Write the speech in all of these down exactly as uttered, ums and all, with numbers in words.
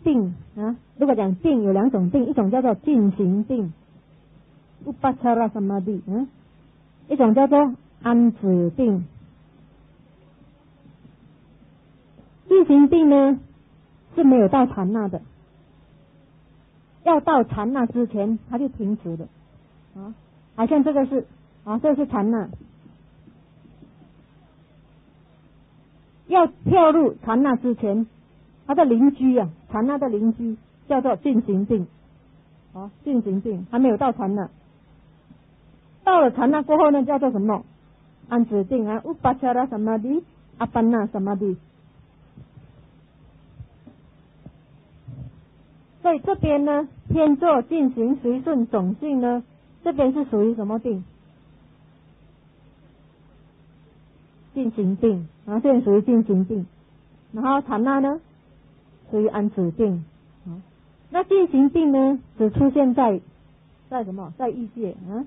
定啊，如果讲定有两种定，一种叫做进行定 upachara samadhi， 嗯，一种叫做安止定。进行定呢是没有到禅那的，要到禅那之前它就停止了啊，好像这个是啊，这个是禅那，要跳入禅那之前，他的邻居啊，禅那的邻居叫做进行定啊，进行定还没有到禅那，到了禅那过后呢，叫做什么？安止定啊 ，upachara samadhi appanna samadhi。所以这边呢，偏坐进行随顺总性呢，这边是属于什么定？进行定，然后这边属于进行定，然后禅那呢，属于安止定。那进行定呢，只出现在在什么？在异界啊。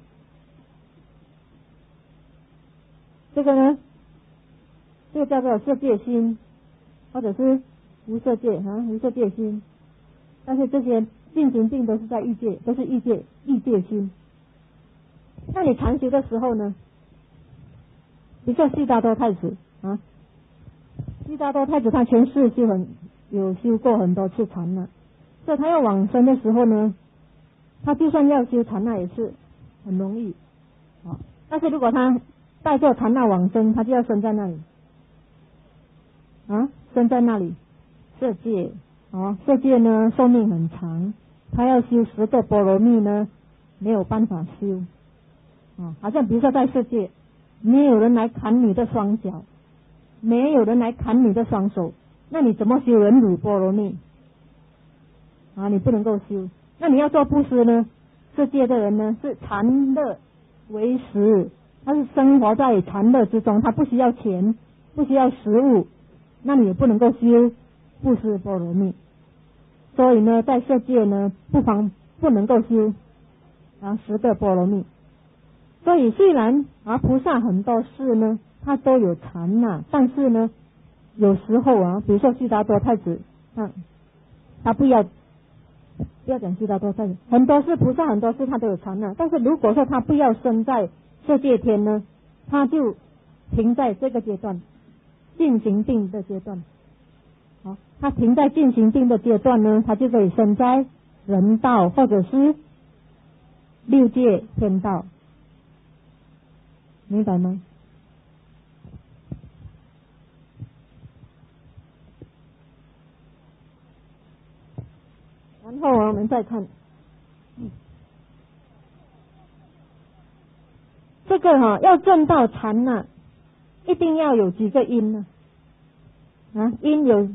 这个呢，这个叫做色界心，或者是无色界啊，无色界心。但是这些进行定都是在异界，都是异界异界心。那你禅修的时候呢，比如说悉达多太子啊，悉达多太子他前世修很有修过很多次禅那，所以他要往生的时候呢，他就算要修禅那也是很容易啊。但是如果他带做禅那往生，他就要生在那里啊，生在那里色界。哦，色界呢寿命很长，他要修十个波罗蜜呢，没有办法修。啊，好像比如说在色界，没有人来砍你的双脚，没有人来砍你的双手，那你怎么修忍辱波罗蜜？啊，你不能够修。那你要做布施呢？色界的人呢是禅乐为食，他是生活在禅乐之中，他不需要钱，不需要食物，那你也不能够修布施波罗蜜。所以呢，在色界呢，不妨不能够修啊十个波罗蜜。所以虽然啊菩萨很多事呢，他都有禅那，但是呢，有时候啊，比如说悉达多太子，啊，他不要不要讲悉达多太子，很多事菩萨很多事他都有禅那，但是如果说他不要生在色界天呢，他就停在这个阶段，进行定的阶段。好，他停在进行定的阶段呢，他就可以生在人道或者是六界天道，明白吗？然后我们再看，这个哈、啊、要证到禅那，一定要有几个因呢？啊，因有。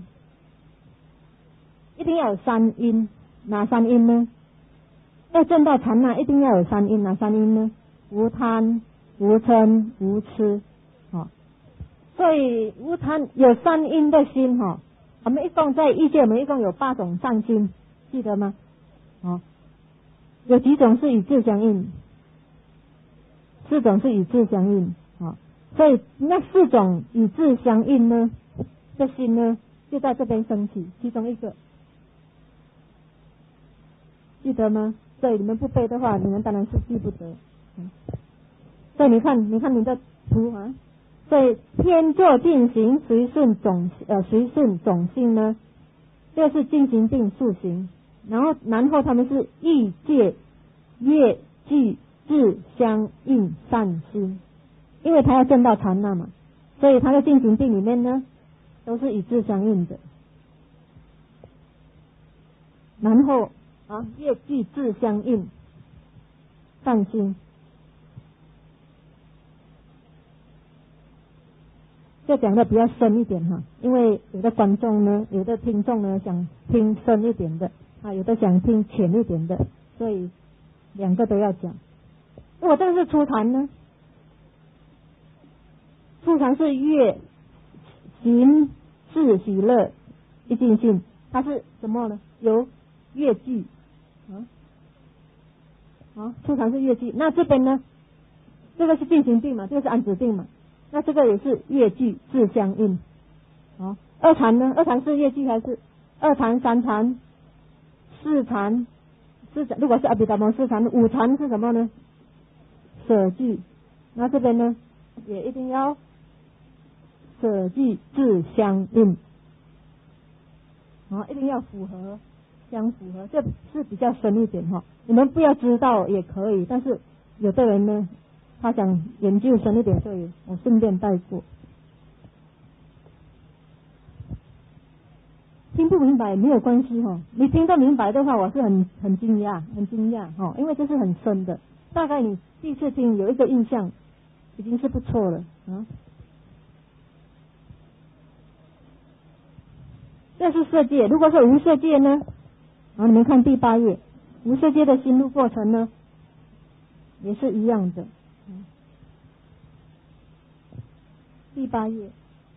一定要有三因，哪三因呢？要证到禅那，一定要有三因，哪三因呢？无贪、无嗔、无痴。哦，所以无贪有三因的心哈、哦，我们一共在异界，我们一共有八种善心，记得吗？哦，有几种是与智相应，四种是与智相应。哦，所以那四种与智相应呢的心呢，就在这边升起，其中一个。记得吗？所以你们不背的话，你们当然是记不得。嗯、所以你看，你看你的图啊，所以偏坐进行随顺总呃随顺总性呢，这个是进行定速行，然后然后他们是意界业具智相应善心，因为他要证到禅那嘛，所以他在进行定里面呢，都是与智相应的，然后。啊，业具智相应，善心。这讲的比较深一点哈，因为有的观众呢，有的听众呢想听深一点的，啊，有的想听浅一点的，所以两个都要讲。如果这个是初禅呢，初禅是乐行智喜乐一尽性，它是什么呢？由乐具。啊，好，初禅是乐具，那这边呢？这个是进行定嘛，这个是安止定嘛，那这个也是乐具智相应。好，二禅呢？二禅是乐具还是二禅、三禅、 四禅，四禅如果是阿毗达摩四禅，五禅是什么呢？舍具。那这边呢，也一定要舍具自相应，啊，一定要符合，相符合，这是比较深一点哈。你们不要知道也可以，但是有的人呢，他想研究深一点，所以我顺便带过。听不明白没有关系哈，你听得明白的话，我是很很惊讶，很惊讶哈，因为这是很深的，大概你第一次听有一个印象，已经是不错了啊。这是色界，如果是无色界呢？啊，你们看第八页，无色界的心路过程呢，也是一样的。第八页。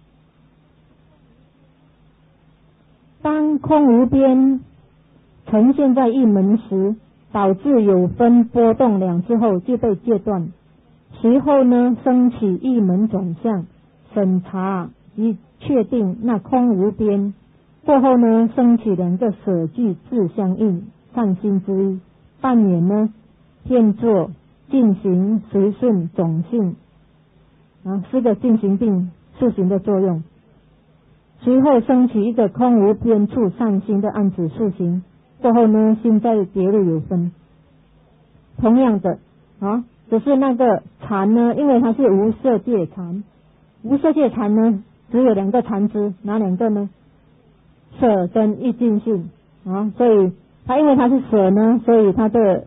当空无边呈现在一门时，导致有分波动两次后就被戒断。随后呢，升起一门转向，审查及确定那空无边。过后呢，升起两个舍具自相应善心之一，扮演呢片作进行随顺种性啊，四个进行并塑形的作用。随后升起一个空无边处善心的暗指塑形，过后呢，心再跌入有分。同样的啊，只是那个禅呢，因为它是无色界禅，无色界禅呢只有两个禅支，哪两个呢？舍跟意尽性啊，所以它因为它是舍呢，所以它的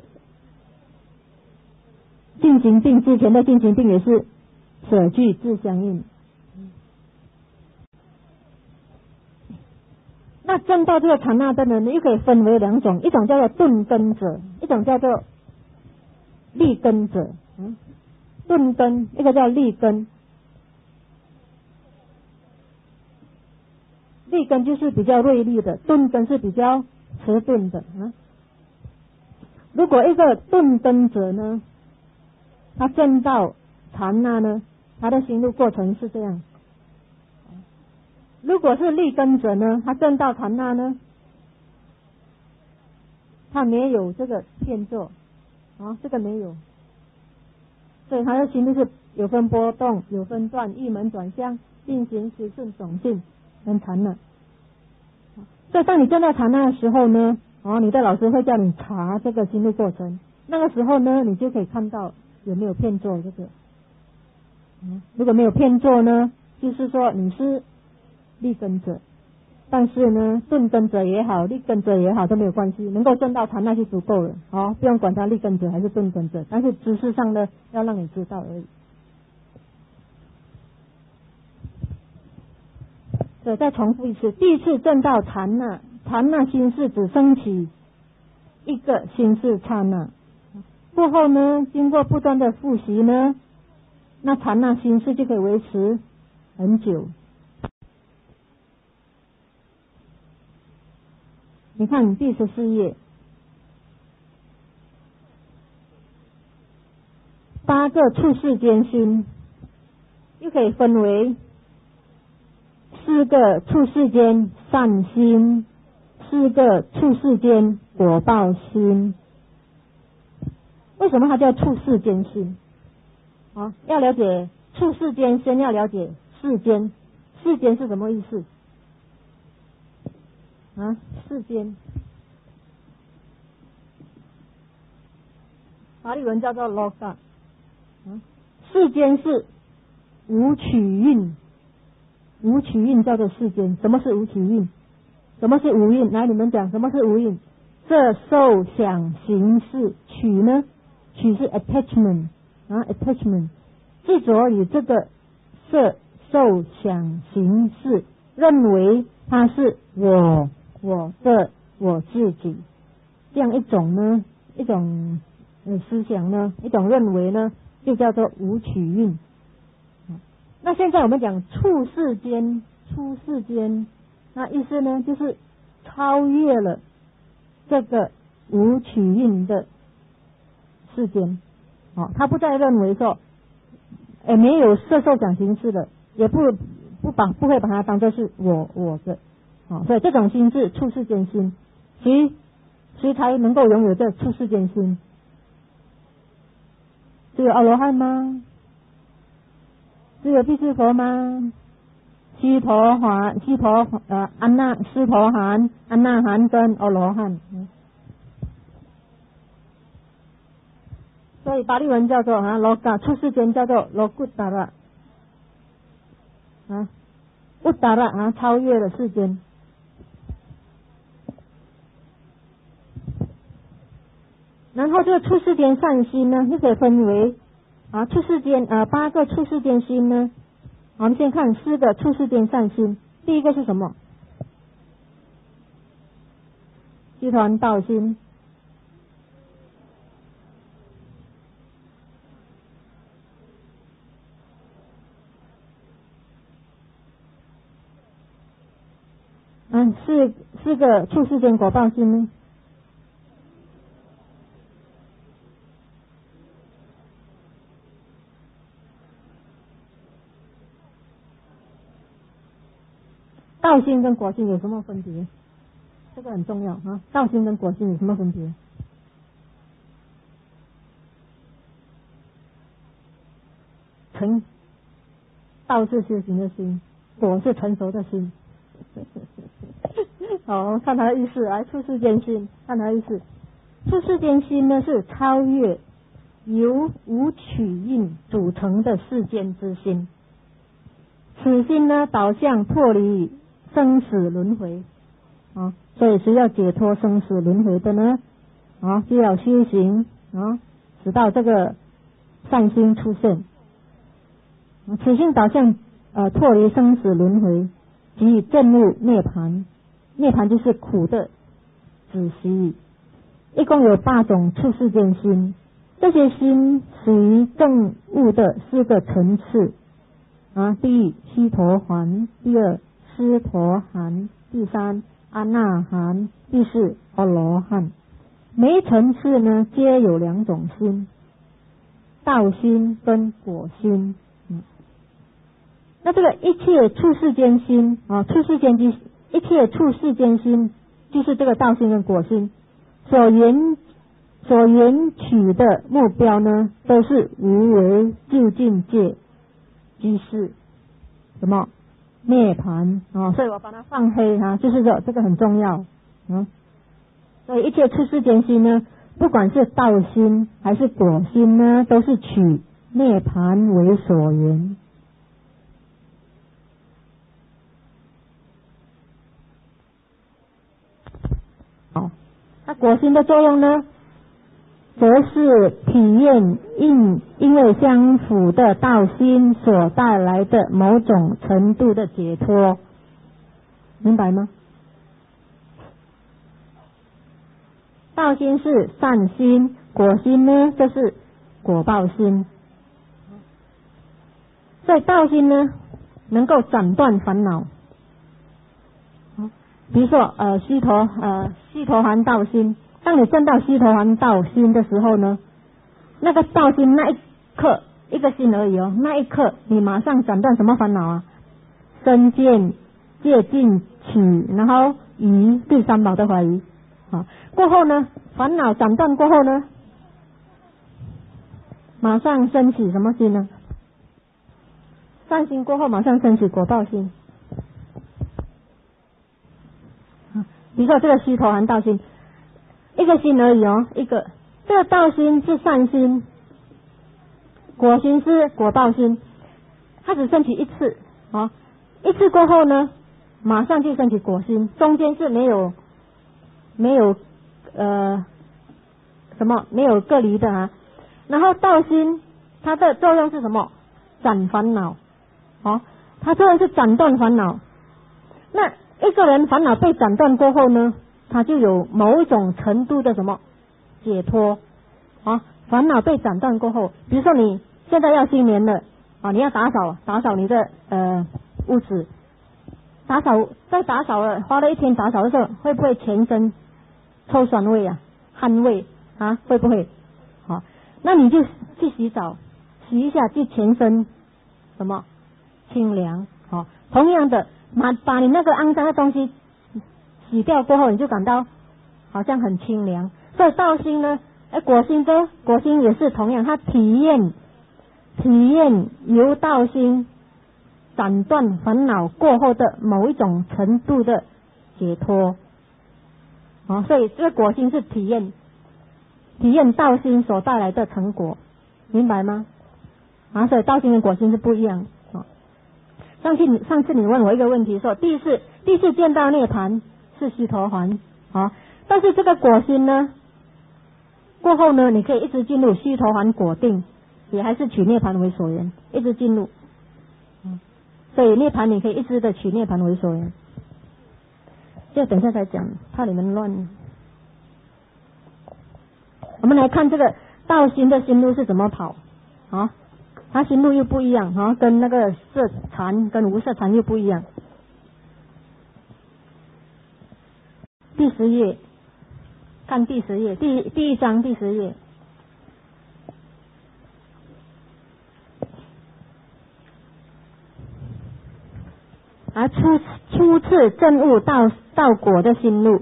进行并之前的进行并也是舍具自相应。那证到这个禅那灯呢，又可以分为两种，一种叫做顿根者，一种叫做利根者。嗯，顿根一个叫利根，利根就是比较锐利的，顿根是比较迟钝的。啊，如果一个顿根者呢，他证到禅那呢，他的行路过程是这样。如果是利根者呢，他证到禅那呢，他没有这个片作啊，这个没有，所以他的行路是有分波动，有分段，一门转向，进行随顺种性跟禅那。所以当你证到禅那的时候呢，哦，你的老师会叫你查这个行路过程，那个时候呢，你就可以看到有没有片作这个。嗯，如果没有片作呢，就是说你是利根者，但是呢，顿根者也好，利根者也好都没有关系，能够证到禅那就足够了，哦，不用管他利根者还是顿根者，但是知识上呢，要让你知道而已。对，再重复一次，第一次证到禅那，禅那心事只升起一个心事刹那，过后呢，经过不断的复习呢，那禅那心事就可以维持很久。你看第十四页，八个处世间心，又可以分为四个处世间善心，四个处世间果报心。为什么它叫处世间心？啊，要了解处世间，先要了解世间。世间是什么意思？啊，世间，法律文叫做 loga， 啊，世间是无取运，无取运叫做世间。什么是无取运？什么是无运？来，你们讲什么是无运？色受想行识，取呢？取是 attachment 啊 attachment， 执着于这个色受想行识，认为它是我。我的我自己，这样一种呢，一种呃思想呢，一种认为呢，就叫做无取运。那现在我们讲处世间，出世间，那意思呢，就是超越了这个无取运的世间。哦，他不再认为说，呃，没有色受想行识的，也不不把不会把它当作是我我的。哦，所以这种心是处世间心，其谁才能够拥有这出世间心？只有阿罗汉吗？只有辟支佛吗？须陀洹、须陀呃安那、斯陀含、安那含跟阿罗汉。嗯所以巴利文叫做啊罗嘎，出世间叫做罗กุ达拉啊，乌达拉啊，超越了世间。然后这个出世间善心呢，就可以分为啊出世间呃八个出世间心呢。我们先看四个出世间善心，第一个是什么？集团道心。嗯，四四个出世间果报心呢？道心跟果心有什么分别？这个很重要啊！道心跟果心有什么分别？成道是修行的心，果是成熟的心。好，看他的意思，来出世间心，看他的意思。出世间心呢是超越由五取印组成的世间之心，此心呢导向脱离生死轮回啊，所以是要解脱生死轮回的呢啊，就要修行啊，直到这个善心出现。此心导向呃脱离生死轮回，即证悟涅槃。涅槃就是苦的止息。一共有八种出世间心，这些心属于证悟的四个层次啊，第一须陀洹，第二斯陀含，第三阿那含，第四阿罗汉。每一层次呢皆有两种心，道心跟果心。嗯，那这个一切出世间心啊，出世间心，一切出世间心就是这个道心跟果心所缘所缘取的目标呢，都是无为究竟界，即是什么涅槃啊，所以我把它放黑啊，就是这这个很重要啊。所以一切出世间心呢，不管是道心还是果心呢，都是取涅槃为所缘。好，那果心的作用呢，则是体验因因为相符的道心所带来的某种程度的解脱，明白吗？道心是善心，果心呢就是果报心。所以道心呢能够斩断烦恼。比如说呃须陀呃须陀洹道心，当你证到须陀洹道心的时候呢，那个道心那一刻一个心而已哦，那一刻你马上斩断什么烦恼啊？身见戒禁取，然后疑对三宝的怀疑。好，过后呢，烦恼斩断过后呢，马上升起什么心呢？善心过后马上升起果报心。比如说这个须陀洹道心，一个心而已哦，一个这个道心是善心，果心是果报心，它只升起一次啊，一次过后呢，马上就升起果心，中间是没有没有呃什么没有隔离的啊。然后道心它的作用是什么？斩烦恼，哦，它作用是斩断烦恼。那一个人烦恼被斩断过后呢，他就有某一种程度的什么解脱啊？烦恼被斩断过后，比如说你现在要新年了啊，你要打扫打扫你的呃屋子，打扫在打扫了花了一天打扫的时候，会不会全身臭酸味啊、汗味啊？会不会？好，那你就去洗澡，洗一下就全身什么清凉。好，同样的。把把你那个肮脏的东西洗掉过后，你就感到好像很清凉。所以道心呢，哎，果心的果心也是同样，它体验体验由道心斩断烦恼过后的某一种程度的解脱。哦，所以这个果心是体验体验道心所带来的成果，明白吗？啊，所以道心跟果心是不一样。哦，上次你上次你问我一个问题，说第四第四见到涅槃是须陀洹，啊，但是这个果心呢，过后呢，你可以一直进入须陀洹果定，也还是取涅槃为所缘，一直进入。嗯，所以涅槃你可以一直的取涅槃为所缘。这等一下再讲，怕你们乱。我们来看这个道心的心路是怎么跑啊？它心路又不一样啊，跟那个色禅跟无色禅又不一样。第十页，看第十页，第第一章第十页。而初初次证悟道道果的心路，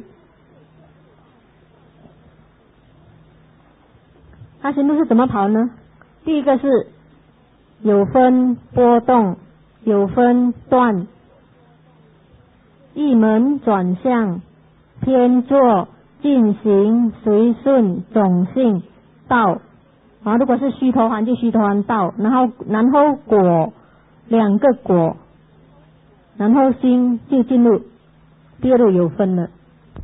它心路是怎么跑呢？第一个是有分波动，有分断，一门转向，偏坐，进行，随顺，种性，道。啊，如果是须陀洹就须陀洹道，然后然后果，两个果。然后心就进入第二路有分了。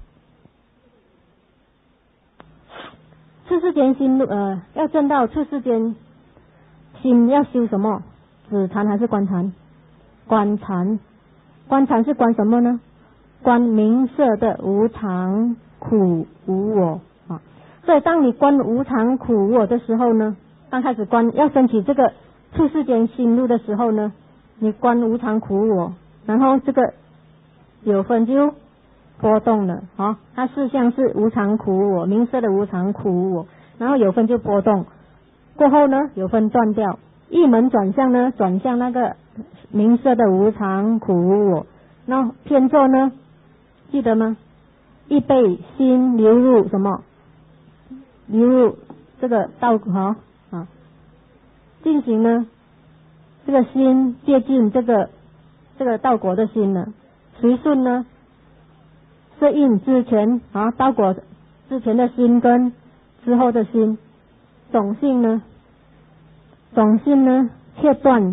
出世间心路呃，要证到出世间心要修什么？止禅还是观禅？观禅。观禅是观什么呢？观名色的无常、苦、无我啊。所以当你观无常、苦、无我的时候呢，刚开始观要升起这个出世间心路的时候呢，你观无常、苦、无我。然后这个有分就波动了啊，它事项是无常苦我，名色的无常苦我，然后有分就波动，过后呢有分断掉，一门转向呢转向那个名色的无常苦我，然后偏坐呢记得吗？一被心流入什么？流入这个道哈啊，进行呢这个心接近这个。这个道果的心呢，随顺呢，是应之前啊，道果之前的心跟之后的心，种性呢，种性呢，切断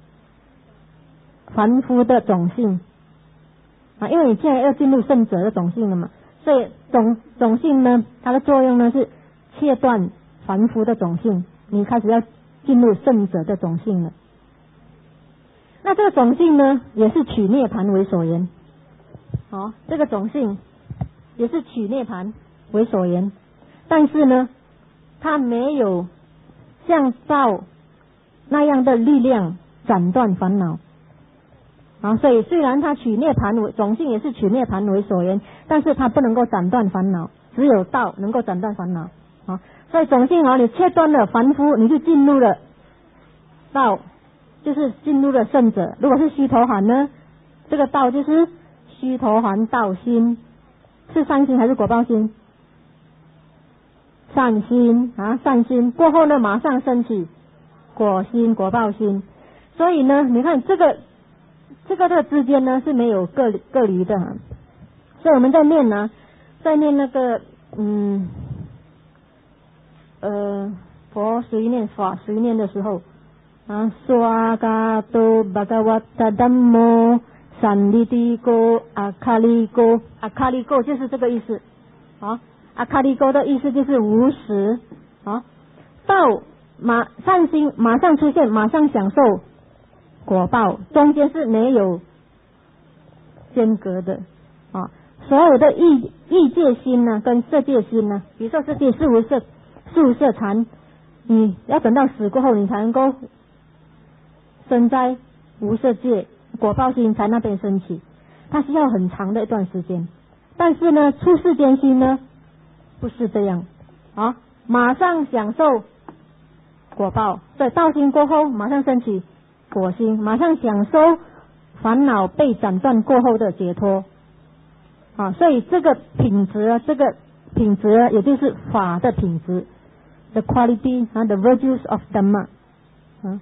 凡夫的种性啊，因为你现在要进入圣者的种性了嘛，所以种种性呢，它的作用呢是切断凡夫的种性，你开始要进入圣者的种性了。那这个种性呢，也是取涅槃为所缘。好，这个种性也是取涅槃为所缘，但是呢，它没有像道那样的力量斩断烦恼。啊，所以虽然它取涅槃为种性也是取涅槃为所缘，但是它不能够斩断烦恼，只有道能够斩断烦恼。啊，所以种性啊，你切断了凡夫，你就进入了道。就是进入了圣者。如果是须陀洹呢，这个道就是须陀洹道心，是善心还是果报心？善心啊，善心过后呢，马上升起果心、果报心。所以呢，你看这个这个的之间呢是没有各各离的、啊。所以我们在念呢，在念那个嗯呃佛随念法随念的时候。啊，刷嘎多巴嘎瓦达达摩三利地沟阿卡利沟，阿卡利沟就是这个意思。啊，阿卡利沟的意思就是无实。啊，到马善心马上出现，马上享受果报，中间是没有间隔的。啊，所有的异异界心呢，跟色界心呢，比如说色界是无色是无色禅，你要等到死过后，你才能够生在无色界，果报心才那边升起，它需要很长的一段时间。但是呢，出世间心呢，不是这样啊，马上享受果报，对，道心过后马上升起果心，马上享受烦恼被斩断过后的解脱啊，所以这个品质啊，这个品质，也就是法的品质 ，the quality 啊 ，the virtues of Dhamma 啊。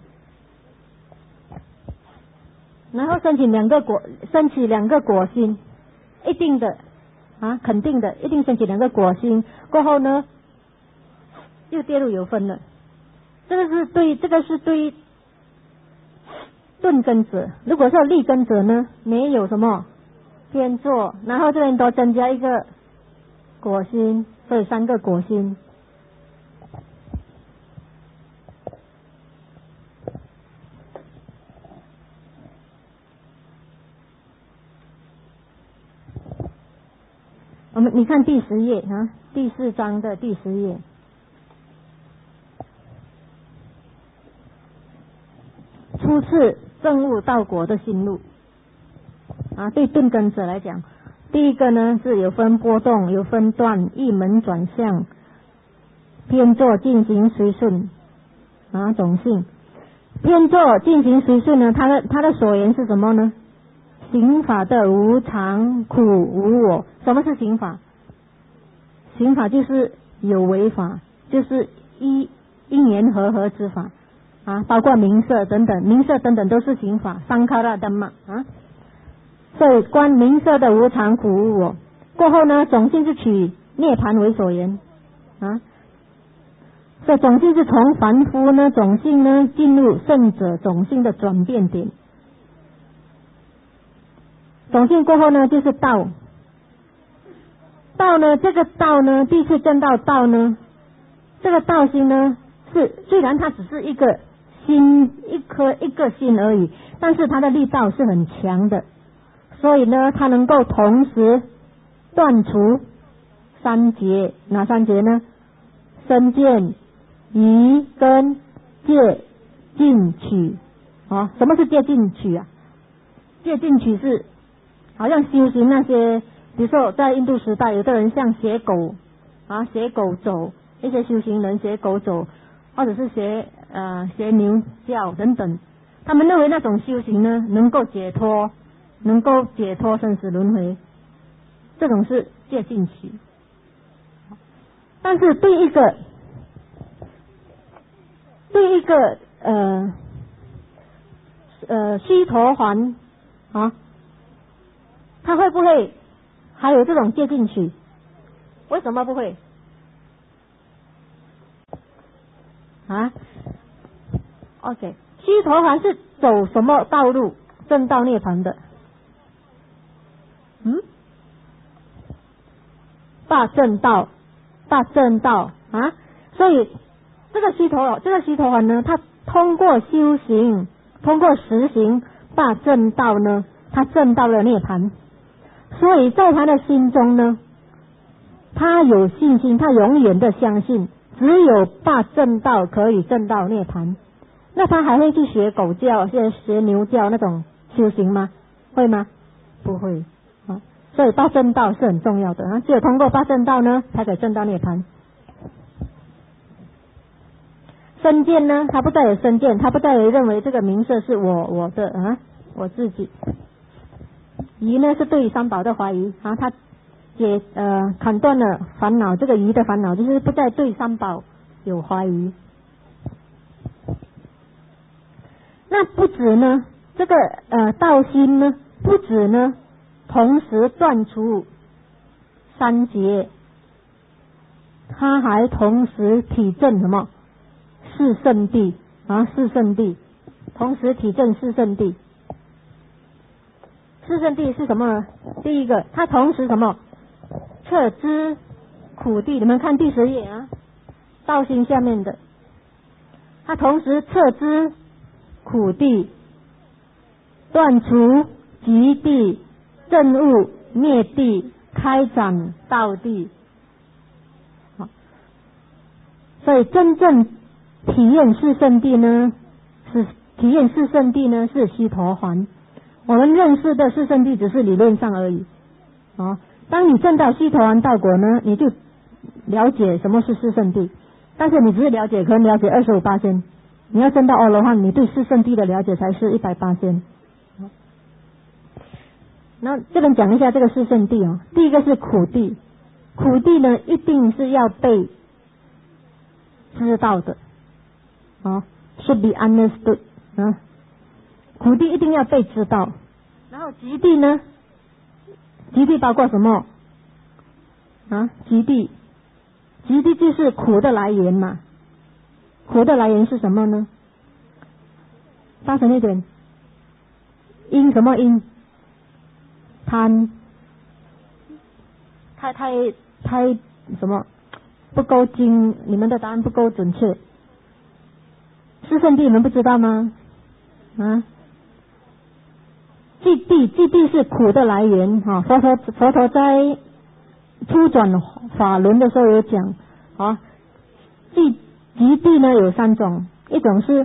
然后升起两个果，升起两个果心，一定的啊，肯定的，一定升起两个果心。过后呢，又跌入有分了。这个是对，这个是对顿根者。如果是立根者呢，没有什么偏坐，然后这边多增加一个果心，所以三个果心。我们你看第十页啊，第四章的第十页，初次证悟道果的心路啊，对顿根者来讲，第一个呢是有分波动，有分段，一门转向，偏坐进行随顺啊，种性。偏坐进行随顺呢，它的它的所言是什么呢？行法的无常、苦、无我。什么是行法？行法就是有为法，就是一因缘和合之法啊，包括名色等等，名色等等都是行法，桑卡拉丹嘛啊。所以观名色的无常、苦、无我过后呢，种性是取涅槃为所言啊。所以种性是从凡夫呢，种性呢进入圣者种性的转变点。种性过后呢，就是道。道呢，这个道呢，第一次证到道呢，这个道心呢，是虽然它只是一个心，一颗一个心而已，但是它的力道是很强的，所以呢，它能够同时断除三结。哪三结呢？身见、疑、跟戒进取啊。什么是戒进取啊？戒进取是好像修行那些，比如说在印度时代，有的人像学狗啊，学狗走，一些修行人学狗走，或者是学呃学牛叫等等，他们认为那种修行呢，能够解脱，能够解脱生死轮回，这种是戒进取。但是对一个对一个呃呃须陀洹啊，他会不会还有这种戒进取？为什么不会啊 ？OK， 须陀洹是走什么道路证到涅槃的？嗯，大正道，大正道啊！所以这个须陀这个须陀洹呢，他通过修行，通过实行大正道呢，他证到了涅槃。所以在他的心中呢，他有信心，他永远的相信只有大正道可以证到涅槃。那他还会去学狗叫，现在学牛叫那种修行吗？会吗？不会啊。所以大正道是很重要的啊，只有通过大正道呢，才可以证到涅槃。身见呢，他不再有身见，他不再有认为这个名色是我我的啊，我自己。疑呢是对于三宝的怀疑啊，他解呃砍断了烦恼，这个疑的烦恼就是不再对三宝有怀疑。那不止呢，这个呃道心呢，不止呢，同时断除三结，他还同时体证什么四圣谛啊，四圣谛，同时体证四圣谛。四圣谛是什么呢？第一个，它同时什么？彻知苦谛。你们看第十页啊，道心下面的，它同时彻知苦谛，断除极谛，证悟灭谛，开展道谛。好，所以真正体验四圣谛呢，是体验四圣谛呢是须陀洹。我们认识的四圣谛只是理论上而已啊。当你证到须陀洹道果呢，你就了解什么是四圣谛，但是你只是了解，可能了解二十五%。你要证到阿罗汉，你对四圣谛的了解才是一百%。那这边讲一下这个四圣谛啊，第一个是苦谛苦地呢一定是要被知道的，哦 should be understood 啊，苦地一定要被知道。然后极地呢，极地包括什么啊？极地，极地就是苦的来源嘛。苦的来源是什么呢？大声一点，因什么因？贪，太太太什么不够精？你们的答案不够准确。四圣谛你们不知道吗？啊？寂地，寂地是苦的来源哈。佛陀佛陀在初转法轮的时候有讲啊，寂极地呢有三种，一种是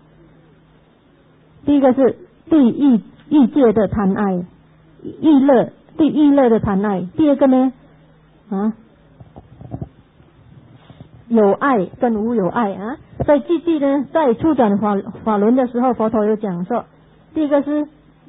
第一个是对欲欲界的贪爱，欲乐对欲乐的贪爱。第二个呢啊有爱跟无有爱啊。所以寂地呢在初转法法轮的时候，佛陀有讲说，第一个是。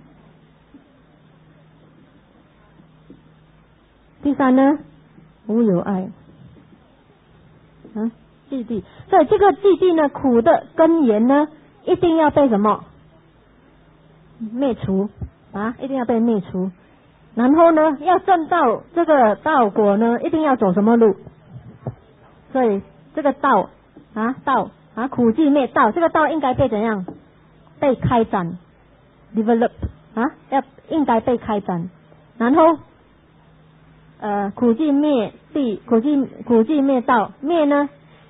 第三呢，无有爱，啊，寂地。所以这个寂地呢，苦的根源呢，一定要被什么灭除啊？一定要被灭除。然后呢，要证到这个道果呢，一定要走什么路？所以这个道啊，道啊，苦寂灭道，这个道应该被怎样？被开展 ，develop 啊，要应该被开展，然后。呃，苦寂灭地，苦寂苦寂灭道，灭呢？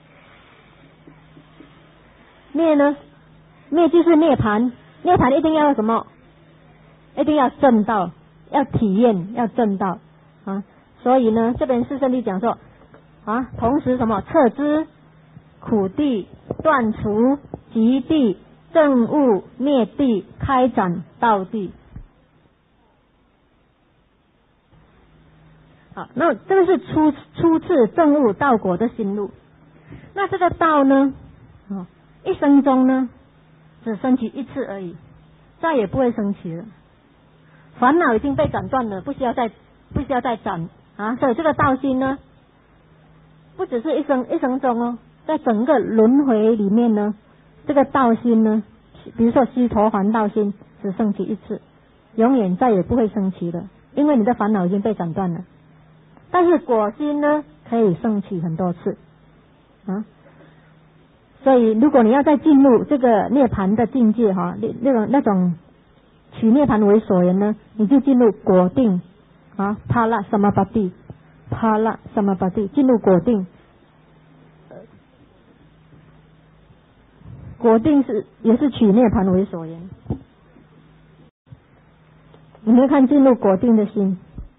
灭呢？灭就是涅槃，涅槃一定要什么？一定要证道，要体验，要证道啊！所以呢，这边四圣谛讲说啊，同时什么？彻知苦地，断除极地，证悟灭地，开展道地。好，那这个是初初次证悟道果的心路。那这个道呢，啊，一生中呢，只升起一次而已，再也不会升起了。烦恼已经被斩断了，不需要再不需要再斩啊。所以这个道心呢，不只是一生一生中哦，在整个轮回里面呢，这个道心呢，比如说须陀洹道心，只升起一次，永远再也不会升起了，因为你的烦恼已经被斩断了。但是果心呢，可以升起很多次啊。所以如果你要再进入这个涅槃的境界哈，那那种那种取涅槃为所缘呢，你就进入果定啊，帕拉萨玛巴蒂，帕拉萨玛巴蒂，进入果定。果定是也是取涅槃为所缘。你们看进入果定的心。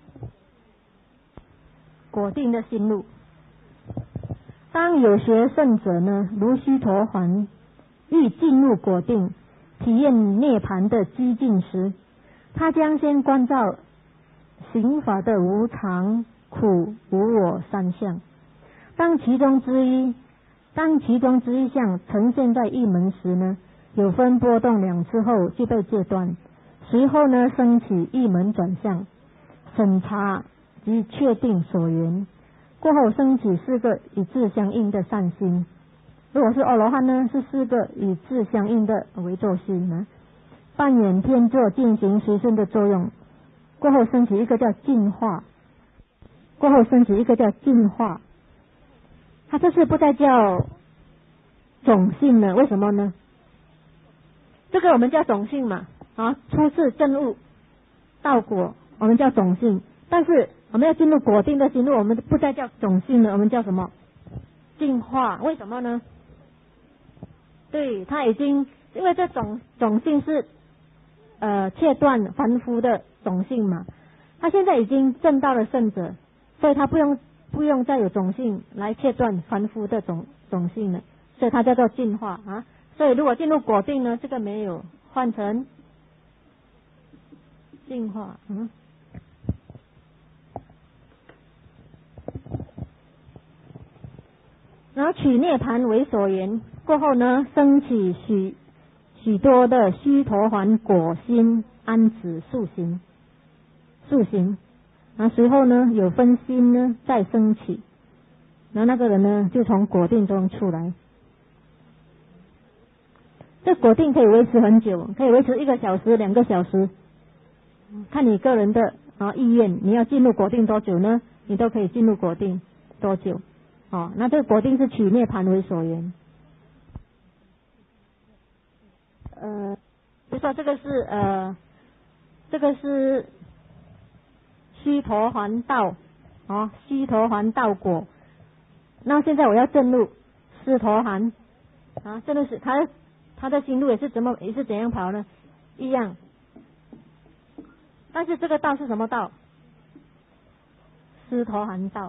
果定的心路，当有学圣者呢，如须陀洹，欲进入果定，体验涅槃的激进时，他将先关照行法的无常、苦、无我三相。当其中之一，当其中之一项呈现在一门时呢，有分波动两次后就被戒断，随后呢升起一门转向，审查及确定所缘，过后升起四个与智相应的善心。如果是阿罗汉呢，是四个与智相应的唯作心呢，扮演天作进行随身的作用。过后升起一个叫净化，过后升起一个叫净化。它这次不再叫种性了，为什么呢？这个我们叫种性嘛，啊，初次证悟道果，我们叫种性。但是我们要进入果定的心路，我们不再叫种性了，我们叫什么？净化。为什么呢？对，它已经因为这种种性是呃切断凡夫的种性嘛，他现在已经证到了圣者，所以他不用不用再有种性来切断凡夫的种种性了，所以它叫做净化啊。所以如果进入果定呢，这个没有，换成净化，嗯。然后取涅槃为所缘，过后呢，升起许许多的须陀洹果心安止速行，速行那随后呢有分心呢再升起，那那个人呢就从果定中出来。这果定可以维持很久，可以维持一个小时、两个小时，看你个人的啊意愿，你要进入果定多久呢？你都可以进入果定多久。哦，那这个果定是取涅盘为所缘。呃，就说这个是呃，这个是须陀洹道，哦，须陀洹道果。那现在我要证入斯陀含啊，证入是他他的心路也是怎么也是怎样跑呢？一样，但是这个道是什么道？斯陀含道，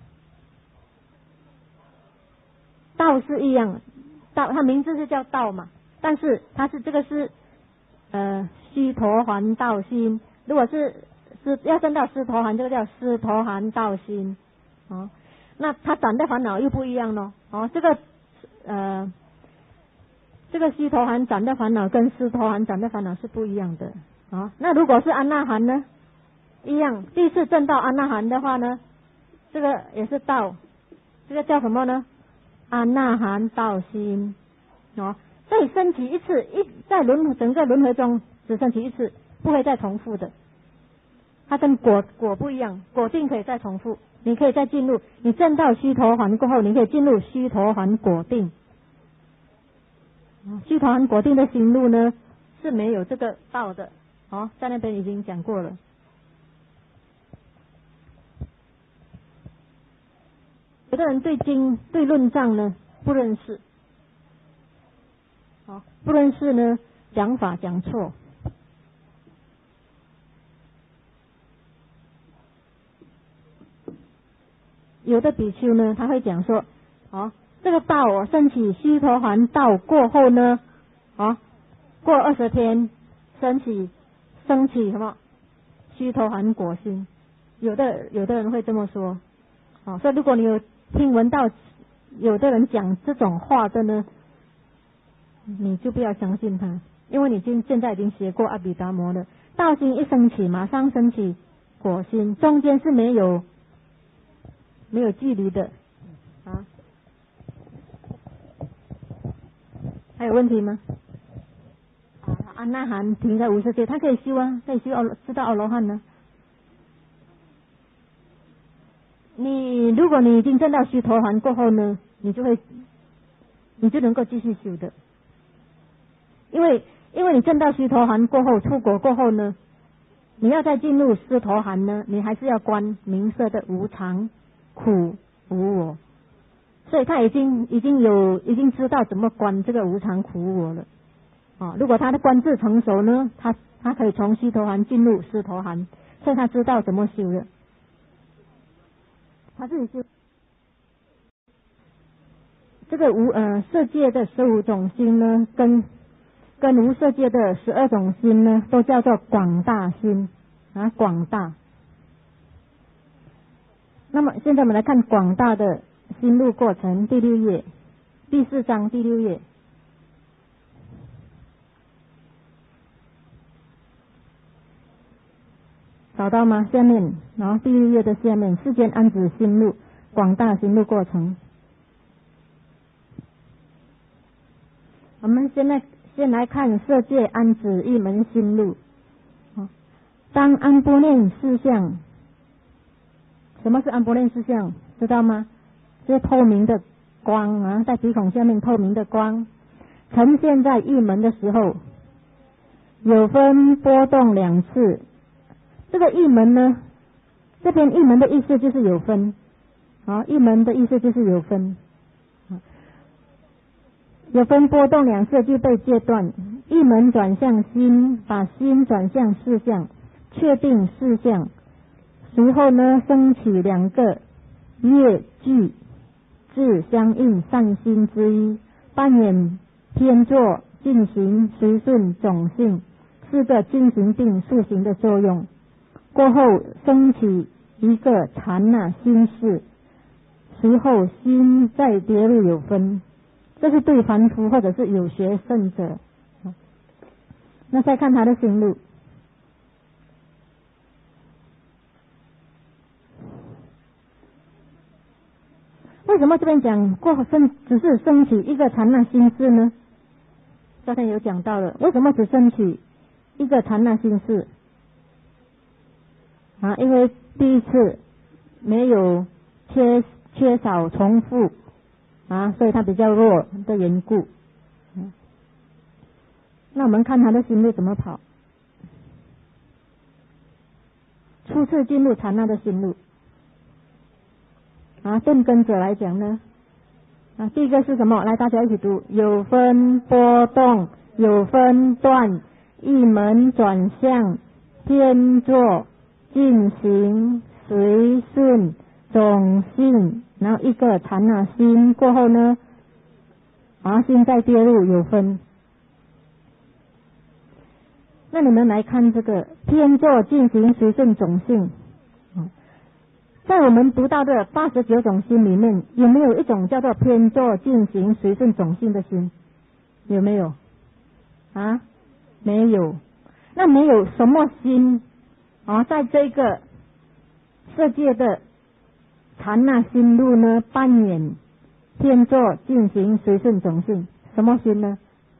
道是一样，道它名字是叫道嘛，但是它是这个是呃须陀洹道心，如果是是要证到斯陀含，这个叫斯陀含道心，哦，那它斩的烦恼又不一样咯，哦，这个呃。这个须陀含斩的烦恼跟斯陀含斩的烦恼是不一样的啊。那如果是安那含呢？一样，第一次证到安那含的话呢，这个也是道，这个叫什么呢？安那含道心哦，所以升起一次，一在轮整个轮回中只升起一次，不会再重复的。它跟果果不一样，果定可以再重复，你可以再进入，你证到须陀含过后，你可以进入须陀含果定。须陀含果定的行路呢是没有这个道的，哦，在那边已经讲过了。有的人对经对论藏呢不认识，哦，不认识呢讲法讲错。有的比丘呢他会讲说，哦，这个道哦，升起须陀洹道过后呢，啊，过二十天升起升起什么须陀洹果心，有的有的人会这么说，啊，所以如果你有听闻到有的人讲这种话的呢，你就不要相信他，因为你已经现在已经学过阿毗达摩了，道心一升起，马上升起果心，中间是没有没有距离的啊。还有问题吗？啊，安那含停在无色界，他可以修啊，可以修阿知道阿罗汉呢。你如果你已经证到须陀洹过后呢，你就会，你就能够继续修的。因为因为你证到须陀洹过后，出国过后呢，你要再进入斯陀含呢，你还是要观名色的无常、苦、无我。所以他已经已经有已经知道怎么观这个无常苦无我了，啊，如果他的观智成熟呢，他他可以从须陀含进入斯陀含，所以他知道怎么修了，他自己修。这个无呃色界的十五种心呢，跟跟无色界的十二种心呢，都叫做广大心啊，广大。那么现在我们来看广大的心路过程，第六页，第四章第六页。找到吗？下面，然后第六页的下面，世间安止心路，广大心路过程。我们现在先来看色界安止一门心路。当安般念事相，什么是安般念事相？知道吗？是透明的光啊，在鼻孔下面透明的光呈现在一门的时候，有分波动两次。这个一门呢，这边一门的意思就是有分，啊，一门的意思就是有分，有分波动两次就被戒断。一门转向心，把心转向事相，确定事相，随后呢升起两个业具智相应善心之一，扮演偏坐进行随顺种性四个精行定速行的作用。过后升起一个禅那心事，随后心再跌入有分，这是对凡夫或者是有学圣者。那再看他的心路， 为什么这边讲过生只是升起一个禅那心事呢？昨天有讲到了，为什么只升起一个禅那心事啊？因为第一次没有缺缺少重复啊，所以它比较弱的缘故。嗯、那我们看他的心路怎么跑。初次进入禅那的心路啊，顿根者来讲呢，啊，第一个是什么？来，大家一起读：有分波动，有分断，一门转向，偏坐，进行，随顺，总性，然后一个禅那心过后呢，啊，心再跌入有分。那你们来看这个偏坐进行随顺总性，在我们读到的八十九种心里面，有没有一种叫做偏坐进行随顺总性的心？有没有？啊，没有。那没有什么心啊，在这个世界的禅那心路呢，扮演偏坐进行随顺总性，什么心呢？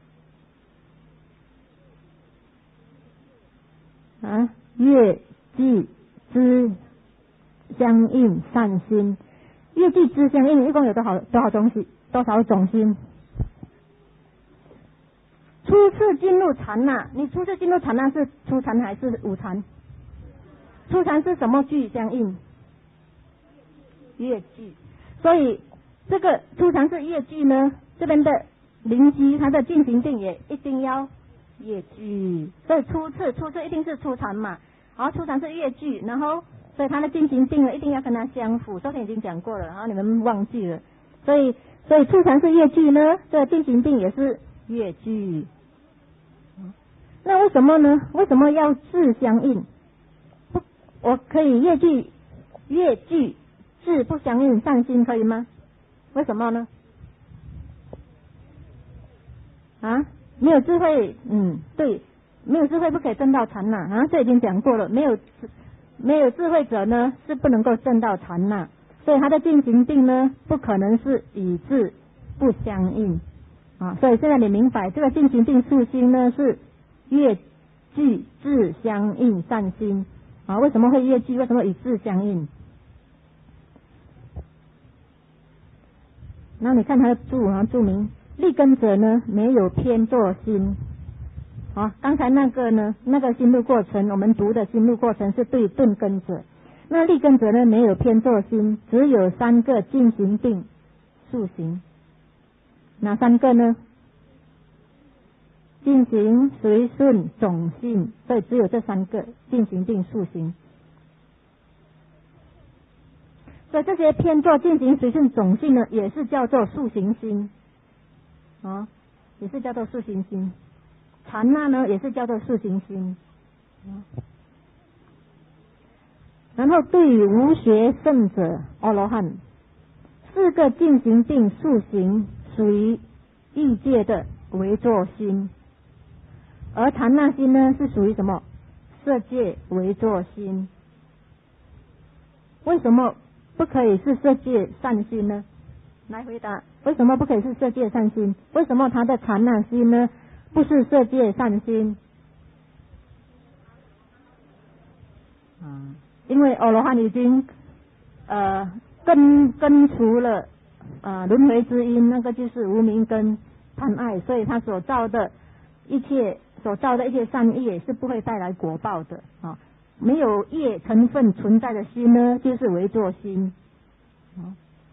啊，乐记知相应善心，乐记知相应一共有多少多少东西？多少种心？初次进入禅那，你初次进入禅那是初禅还是午禅？初禅是什么句相应？乐句。所以这个初禅是乐句呢，这边的邻居它的进行定也一定要乐句，所以初次初次一定是初禅嘛，然后初禅是乐句，然后所以它的进行定呢一定要跟它相符。昨天已经讲过了，然后你们忘记了，所以所以初禅是乐句呢，这个进行定也是乐句。那为什么呢？为什么要字相应？不，我可以乐句乐句字不相应善心可以吗？为什么呢？啊？没有智慧，嗯，对，没有智慧不可以证到禅那啊，这已经讲过了。没有没有智慧者呢，是不能够证到禅那，所以他的进行定呢，不可能是与字不相应啊。所以现在你明白，这个进行定素心呢是乐句字相应善心啊。为什么会乐句？为什么与字相应？那你看他的注啊，注明。立根者呢，没有偏坐心。好，刚才那个呢，那个心路过程，我们读的心路过程是对顿根者。那立根者呢，没有偏坐心，只有三个进行定速行。哪三个呢？进行、随顺、总性，所以只有这三个进行定速行。所以这些偏坐、进行、随顺、总性呢，也是叫做速行心。啊，也是叫做速行心。禅那呢，也是叫做速行心。啊、然后对于无学圣者阿罗汉，四个进行定速行属于欲界的为作心，而禅那心呢是属于什么？色界为作心。为什么不可以是色界善心呢？来回答，为什么不可以是色界善心？为什么他的禅那心呢不是色界善心？啊，因为阿罗汉已经呃根根除了呃轮回之因，那个就是无明根贪爱，所以他所造的一切所造的一切善业是不会带来果报的啊。没有业成分存在的心呢，就是为作心。啊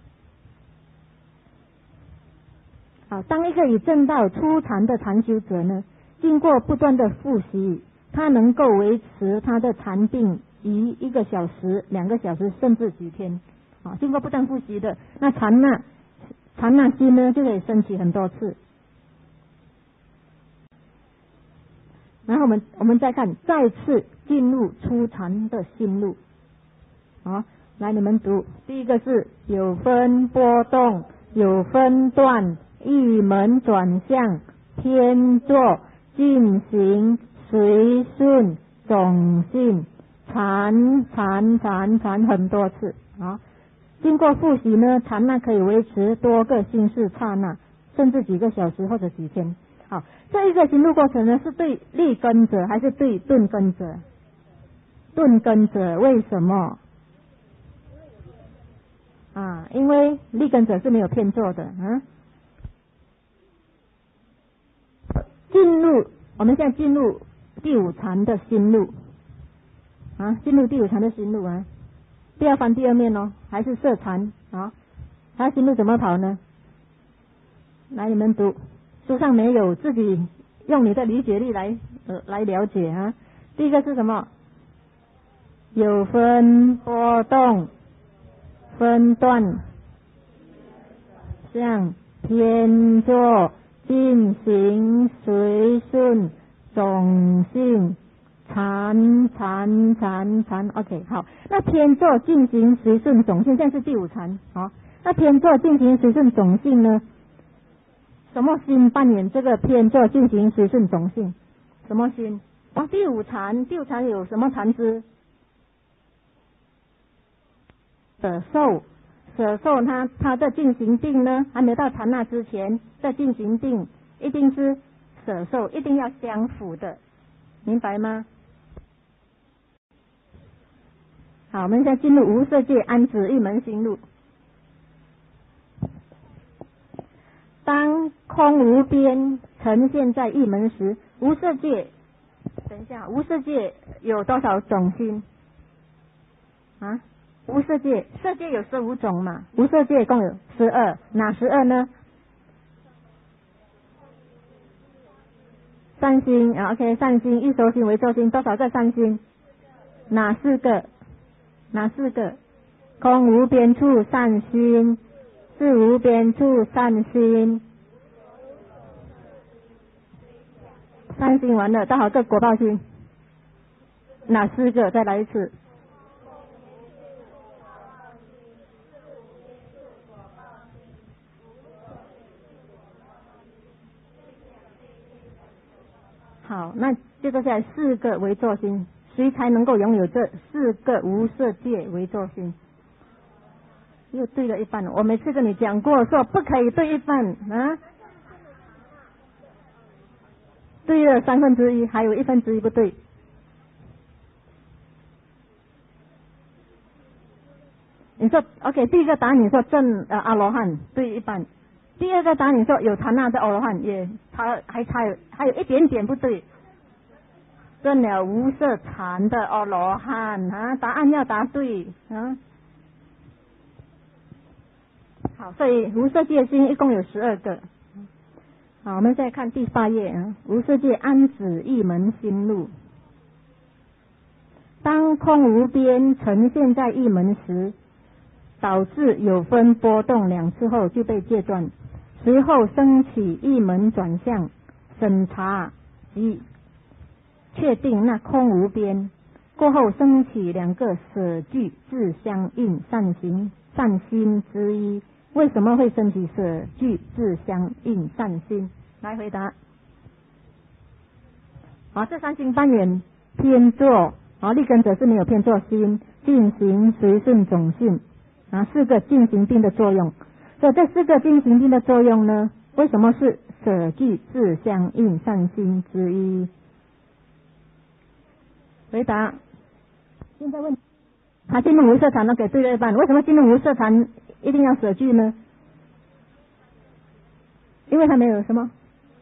好，当一个已证到初禅的禅修者呢，经过不断的复习，他能够维持他的禅定一一个小时、两个小时，甚至几天。啊，经过不断复习的，那禅那禅那心呢，就可以升起很多次。然后我们我们再看，再次进入初禅的心路。好，来你们读，第一个是有分波动，有分断。一门转向，偏坐，进行，随顺，总性，禅禅禅禅很多次啊。 经过复习呢，禅那可以维持多个心事刹那，甚至几个小时或者几天。好，这一个行路过程呢，是对立根者还是对顿根者？顿根者为什么？啊，因为立根者是没有偏坐的。嗯，进入，我们现在进入第五禅的心路。啊，进入第五禅的心路啊，不要翻第二面哦，还是色禅啊。他心路怎么跑呢？来，你们读，书上没有，自己用你的理解力来呃来了解啊。第一个是什么？有分波动、分段、像偏坐、进行、随顺、总性。禅禅禅禅 ，OK， 好。那偏坐进行随顺总性，现在是第五禅。好，那偏坐进行随顺总性呢？什么心扮演这个偏坐进行随顺总性？什么心？啊，第五禅，第五禅有什么禅支？舍受，舍受它它的进行定呢，还没到禅那之前的进行定，一定是舍受，一定要相符的，明白吗？好，我们现在进入无色界安止一门心路。当空无边呈现在一门时，无色界，等一下，无色界有多少种心？啊，无色界，色界有十五种嘛，无色界共有十二，哪十二呢？善心啊 ，OK， 善心、一收心、为作心，多少个善心？哪四个？哪四个？空无边处善心，是无边处善心，善心完了，多少个果报心？哪四个？再来一次。好，那接着下来四个为作心，谁才能够拥有这四个无色界为作心？又对了一半了，我每次跟你讲过，说不可以对一半啊，对了三分之一，还有一分之一不对。你说 OK， 第一个答案你说正呃阿罗汉对一半，第二个答案你说有禅那的阿罗汉也差还差有还有一点点不对，证了无色禅的阿罗汉啊，答案要答对啊。好，所以无色界心一共有十二个。好，我们再看第八页啊，无色界安止一门心路。当空无边呈现在一门时，导致有分波动两次后就被戒断，随后升起一门转向，审查及确定那空无边，过后升起两个舍具自相应善行善心之一。为什么会升起舍具自相应善心？来回答。好，这三心扮演偏坐，好，立根者是没有偏坐心，进行随顺总性啊，四个进行定的作用。所以这四个进行定的作用呢，为什么是舍具自相应善心之一？回答。现在问他进入无色禅都给对了一半，为什么进入无色禅一定要舍具呢？因为他没有什么，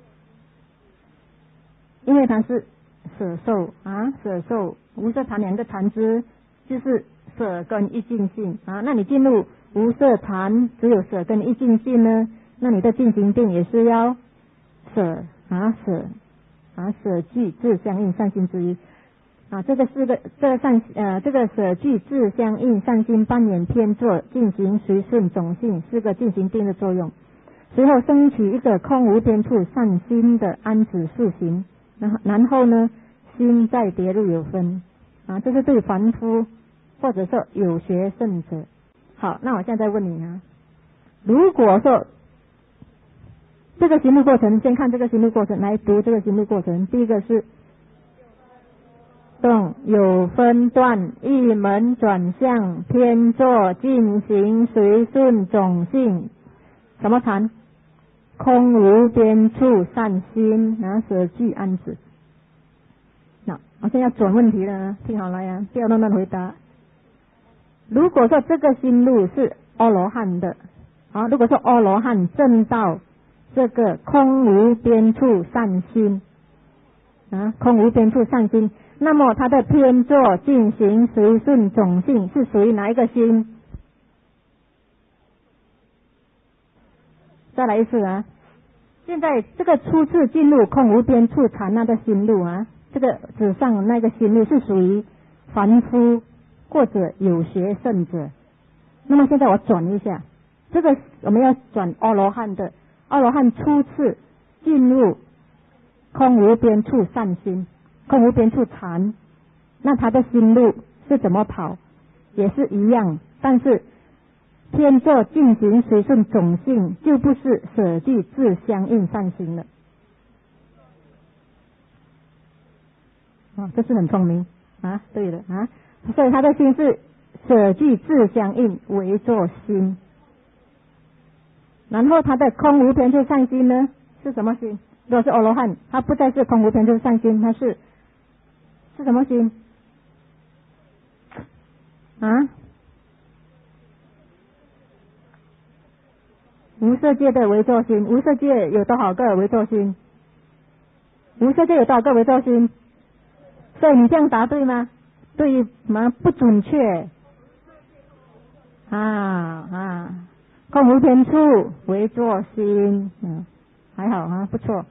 因为他是舍受啊，舍受无色禅两个禅支就是舍跟一净性啊。那你进入无色禅只有舍跟一净性呢，那你的进行定也是要舍啊舍啊舍具自相应善心之一啊。这个四个这个善呃这个舍具自相应善心扮演偏坐进行随顺总性四个进行定的作用。随后升起一个空无边处善心的安止速行，然后然后呢，心再跌入有分啊，这是对凡夫或者说有学圣者。好，那我现在问你啊，如果说这个行路过程，先看这个行路过程，来读这个行路过程。第一个是动，有分段，一门转向，偏坐进行随顺种性。什么禅？空无边处善心，然后舍具安止。那我现在要转问题了，听好了呀，不要乱乱回答。如果说这个心路是阿罗汉的，啊，如果说阿罗汉证到这个空无边处善心，啊，空无边处善心，那么他的偏坐进行随顺种性是属于哪一个心？再来一次啊！现在这个初次进入空无边处禅那的心路啊，这个纸上那个心路是属于凡夫或者有学圣者。那么现在我转一下，这个我们要转阿罗汉的，阿罗汉初次进入空无边处善心，空无边处禅，那他的心路是怎么跑？也是一样，但是偏坐进行随顺种性，就不是舍具自相应善心了。哦，这是很聪明啊，对了啊，所以他的心是舍具自相应为作心。然后他的空无边处善心呢是什么心？如果是阿罗汉，他不再是空无边处善心，他是是什么心？啊？无色界的为作心。无色界有多少个为作心？无色界有多少个为作心？所以你这样答对吗？对吗？不准确。啊啊，空无边处为作心，嗯，还好啊，不错。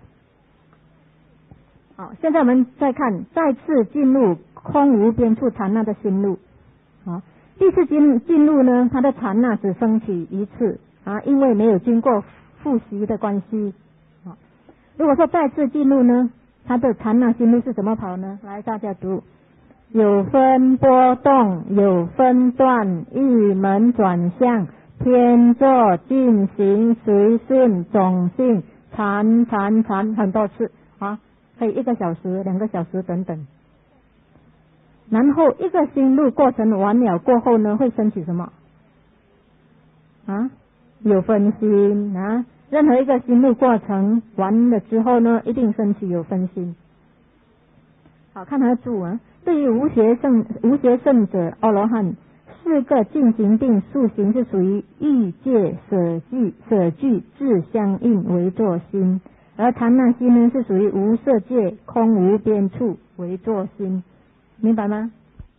好，现在我们再看，再次进入空无边处禅那的心路。好，第四进进入呢，它的禅那只升起一次啊，因为没有经过复习的关系。好，如果说再次进入呢，它的禅那心路是怎么跑呢？来，大家读。有分波动，有分段，一门转向，偏坐进行随顺种性，禅禅禅很多次啊，可以一个小时、两个小时等等。然后一个心路过程完了过后呢，会升起什么？啊，有分心啊！任何一个心路过程完了之后呢，一定升起有分心。好，看他的注啊。对于无学圣无学圣者阿罗汉，四个进行定速行是属于欲界舍具舍具自相应为作心，而禅那心呢是属于无色界空无边处为作心，明白吗？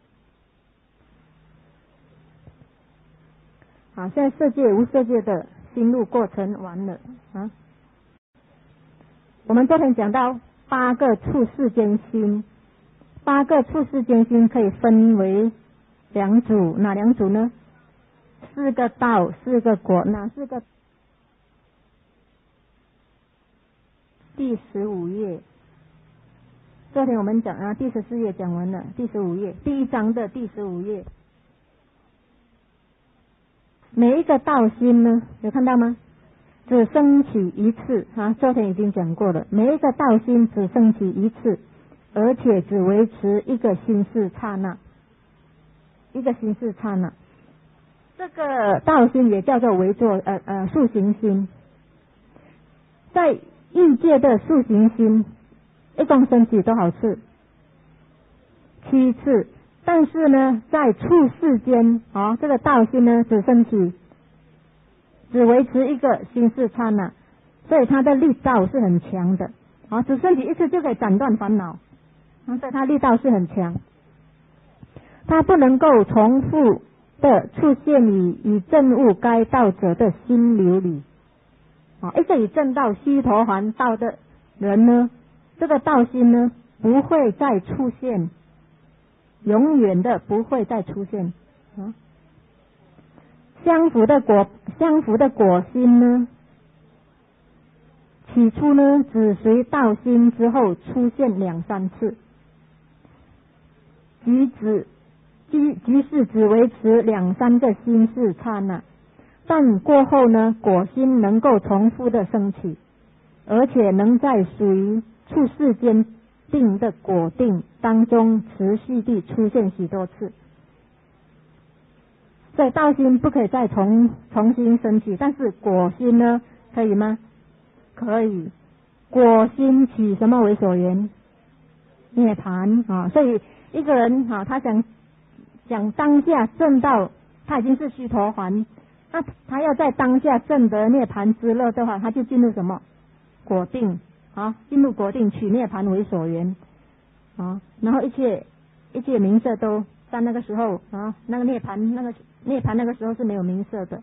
好，现在色界无色界的心路过程完了啊。我们昨天讲到八个处世间心。八个处世间心可以分为两组，哪两组呢？四个道，四个果，哪四个？第十五页，昨天我们讲啊，第十四页讲完了，第十五页，第一章的第十五页，每一个道心呢，有看到吗？只升起一次啊，昨天已经讲过了，每一个道心只升起一次。而且只维持一个心事刹那，一个心事刹那，这个道心也叫做为作呃呃速行心。在欲界的速行心，一共升起多少次？七次。但是呢，在处世间啊、哦，这个道心呢只升起，只维持一个心事刹那，所以它的力道是很强的啊、哦，只升起一次就可以斩断烦恼。所以它力道是很强，它不能够重复的出现于以证悟该道者的心流里。啊，一个以证道须陀洹道的人呢，这个道心呢不会再出现，永远的不会再出现。啊，相符的果，相符的果心呢，起初呢只随道心之后出现两三次。即只即即是只维持两三个心事刹那，但过后呢，果心能够重复的升起，而且能在属于处世间定的果定当中持续地出现许多次。所以道心不可以再重重新升起，但是果心呢，可以吗？可以。果心起什么为所缘？涅槃啊！所以一个人啊，他想想当下证到，他已经是须陀洹，那他要在当下证得涅槃之乐的话，他就进入什么？果定啊，进入果定，取涅槃为所缘啊，然后一切一切名色都在那个时候啊，那个涅槃那个涅槃那个时候是没有名色的。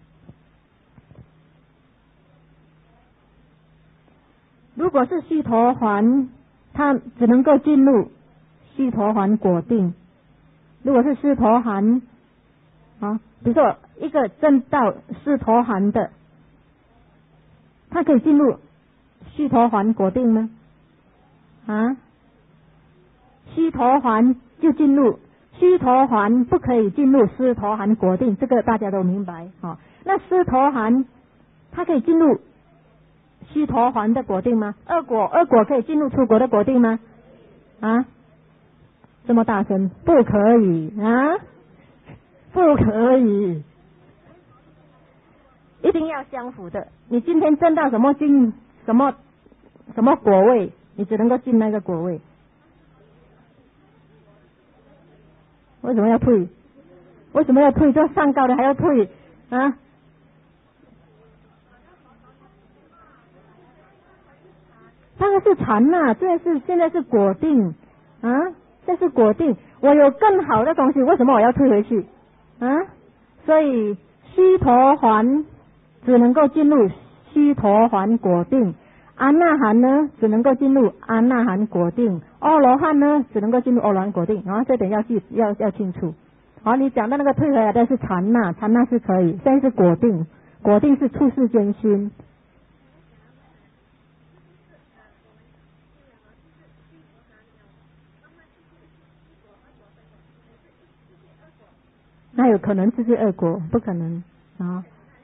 如果是须陀洹，他只能够进入须陀洹果定。如果是须陀洹啊，比如说一个证到须陀洹的，他可以进入须陀洹果定吗？啊，须陀洹就进入，须陀洹不可以进入须陀洹果定，这个大家都明白啊。那须陀洹他可以进入须陀洹的果定吗？二果二果可以进入出果的果定吗？啊，这么大声，不可以啊，不可以，一定要相符的。你今天证到什么进什么什么果位，你只能够进那个果位。为什么要退？为什么要退？这上高的还要退啊？当然是禅呐、啊，这是现在是果定啊，这是果定。我有更好的东西，为什么我要退回去啊？所以须陀洹只能够进入须陀洹果定，阿那含呢只能够进入阿那含果定，阿罗汉呢只能够进入阿罗汉果定。然后这点要记要要清楚。好，你讲的那个退回来的是禅呐，禅呐是可以，现在是果定，果定是处世间心。那有可能这是恶果，不可能啊。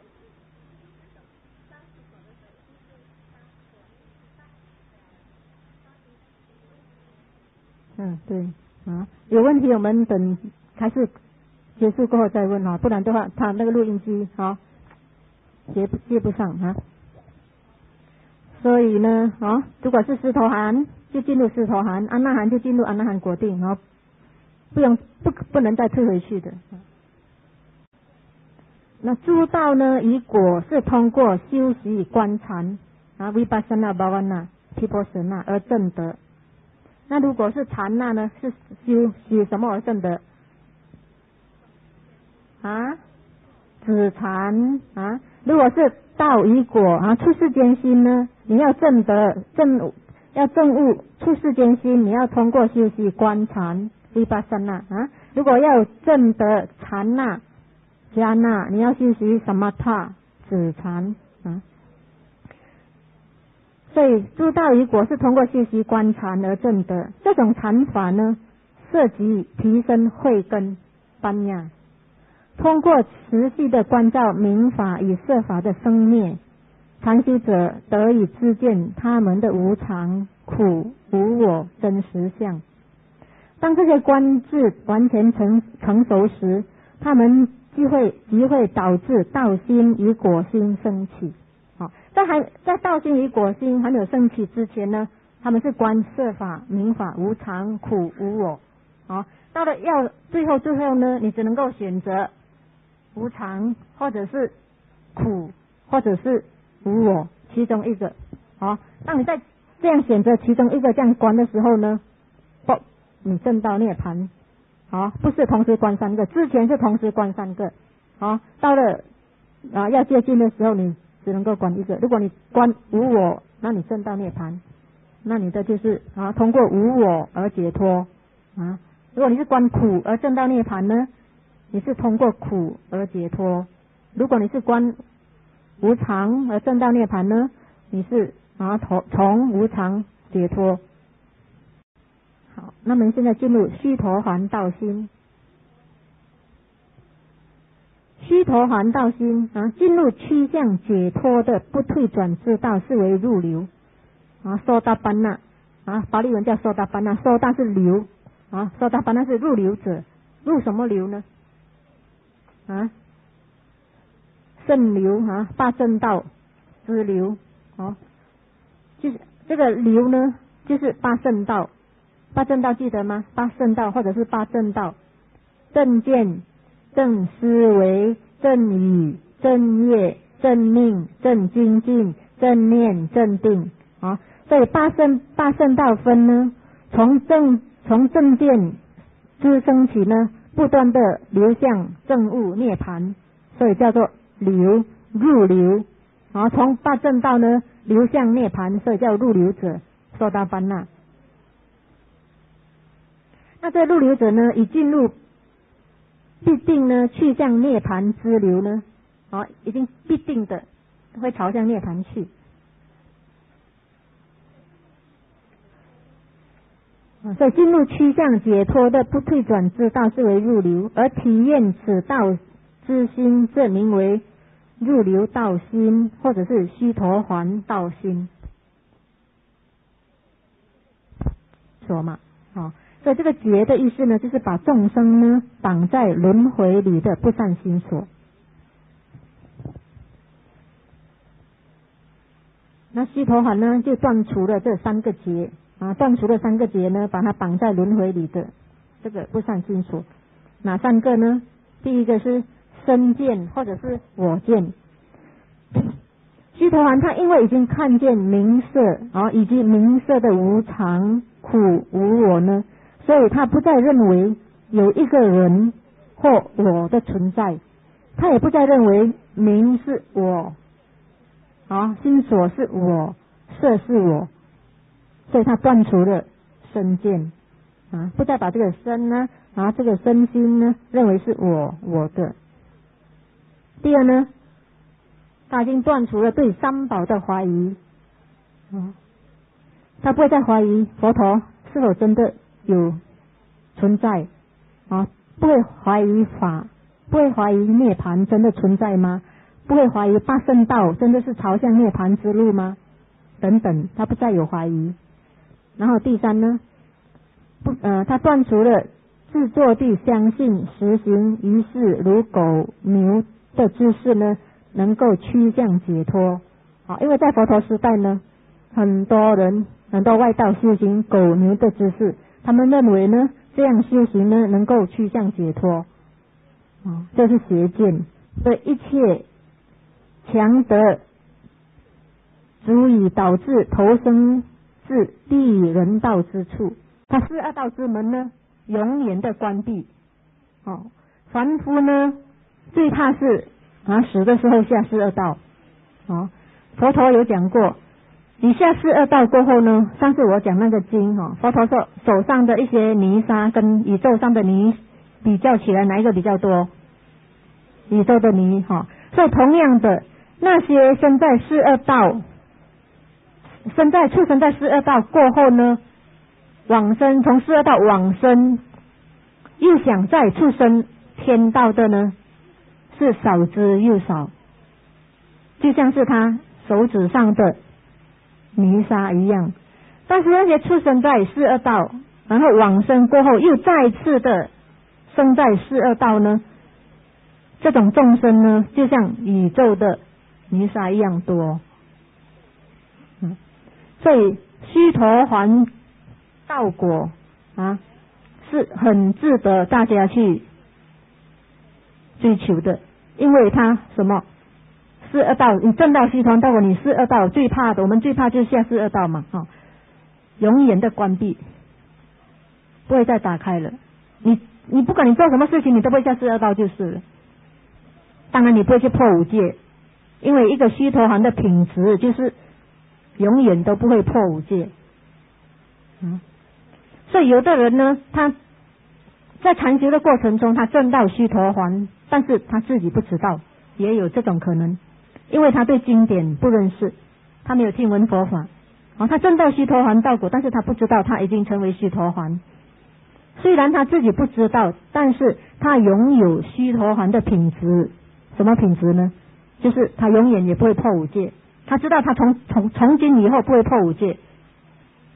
嗯，对啊，有问题我们等开始结束过后再问啊，不然的话他那个录音机啊接不接不上啊。所以呢啊，如果是须陀洹就进入须陀洹，阿那含就进入阿那含果定啊，不用不不能再退回去的。那诸道呢，以果是通过修习观禅啊 ，vipassana bhavana vipassana 而证得。那如果是禅那呢，是修习什么而证得？啊，止禅啊。如果是道以果啊，出世间心呢，你要证得证要证悟出世间心，你要通过修习观禅 vipassana 啊。如果要证得禅那迦那，你要修习samatha止禅啊。所以诸道与果是通过修习观禅而证得。这种禅法呢，涉及提升慧根般若，通过持续的关照明法与色法的生灭，禅修者得以知见他们的无常、苦、无我真实相。当这些观智完全成成熟时，他们就会即会导致道心与果心升起。好，在还在道心与果心还没有升起之前呢，他们是观色法、明法、无常、苦、无我。好，到了要最后最后呢，你只能够选择无常，或者是苦，或者是无我，其中一个。好，当你在这样选择其中一个这样观的时候呢，不，你证到涅槃。好，不是同时观三个，之前是同时观三个。好，到了啊要接近的时候，你只能够观一个。如果你观无我，那你证到涅槃，那你的就是啊通过无我而解脱啊。如果你是观苦而证到涅槃呢，你是通过苦而解脱。如果你是观无常而证到涅槃呢，你是啊从从无常解脱。好，那么现在进入须陀洹道心。须陀洹道心啊，进入趋向解脱的不退转之道，是为入流啊，说达班那啊，法律文叫受大班纳，受大是流啊，受大班纳是入流者，入什么流呢？啊，圣流啊，八正道之流，哦，就是这个流呢，就是八正道，八正道记得吗？八圣道或者是八正道，正见、正思维、正语、正业、正命、正精进、正念、正定啊。所以八圣八圣道分呢，从正从正见之升起呢，不断的流向正悟涅槃，所以叫做流入流。然后从八正道呢流向涅槃，所以叫入流者受大班纳。那这入流者呢，已进入必定呢去向涅槃之流呢，啊，已经必定的会朝向涅槃去。所以进入趋向解脱的不退转之道是为入流，而体验此道之心，这名为入流道心，或者是须陀洹道心。说嘛，哦，所以这个结的意思呢，就是把众生呢绑在轮回里的不善心所。那须陀洹呢，就断除了这三个结。啊，断除了三个结呢，把它绑在轮回里的这个不善心所。哪三个呢？第一个是身见或者是我见。须陀洹他因为已经看见名色啊，以及名色的无常、苦、无我呢，所以他不再认为有一个人或我的存在，他也不再认为名是我，啊，心所是我，色是我。所以他断除了身见啊，不再把这个身呢啊这个身心呢认为是我我的。第二呢，他已经断除了对三宝的怀疑啊，他不会再怀疑佛陀是否真的有存在啊，不会怀疑法，不会怀疑涅槃真的存在吗？不会怀疑八圣道真的是朝向涅槃之路吗？等等，他不再有怀疑。然后第三呢，不呃，他断除了自作地相信实行于是如狗牛的知识呢，能够趋向解脱。好，因为在佛陀时代呢，很多人很多外道修行狗牛的知识，他们认为呢，这样修行呢，能够趋向解脱。啊，这是邪见，所以一切强德足以导致投生至地狱人道之处，他四恶道之门呢，永远的关闭。哦，凡夫呢，最怕是啊死的时候下四恶道。哦，佛陀有讲过，你下四恶道过后呢，上次我讲那个经哈、哦，佛陀说手上的一些泥沙跟宇宙上的泥比较起来，哪一个比较多？宇宙的泥哈、哦，所以同样的，那些身在四恶道。生在畜生在四恶道过后呢，往生从四恶道往生，又想在畜生天道的呢，是少之又少，就像是他手指上的泥沙一样。但是那些畜生在四恶道，然后往生过后又再次的生在四恶道呢，这种众生呢，就像宇宙的泥沙一样多。嗯。所以须陀洹道果啊，是很值得大家去追求的，因为他什么四恶道，你证到须陀洹道果，你四恶道最怕的，我们最怕就是下四恶道嘛，哈，永远的关闭，不会再打开了。你你不管你做什么事情，你都不会下四恶道就是了。当然你不会去破五戒，因为一个须陀洹的品质就是永远都不会破五戒。嗯，所以有的人呢，他在禅修的过程中，他证到须陀洹，但是他自己不知道，也有这种可能，因为他对经典不认识，他没有听闻佛法。哦，他证到须陀洹道果，但是他不知道他已经成为须陀洹。虽然他自己不知道，但是他拥有须陀洹的品质。什么品质呢？就是他永远也不会破五戒。他知道他从从从今以后不会破五戒。啊、哦，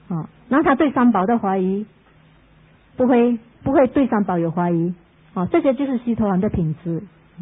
然后他对三宝的怀疑不会不会对三宝有怀疑啊，这些就是须陀洹的品质。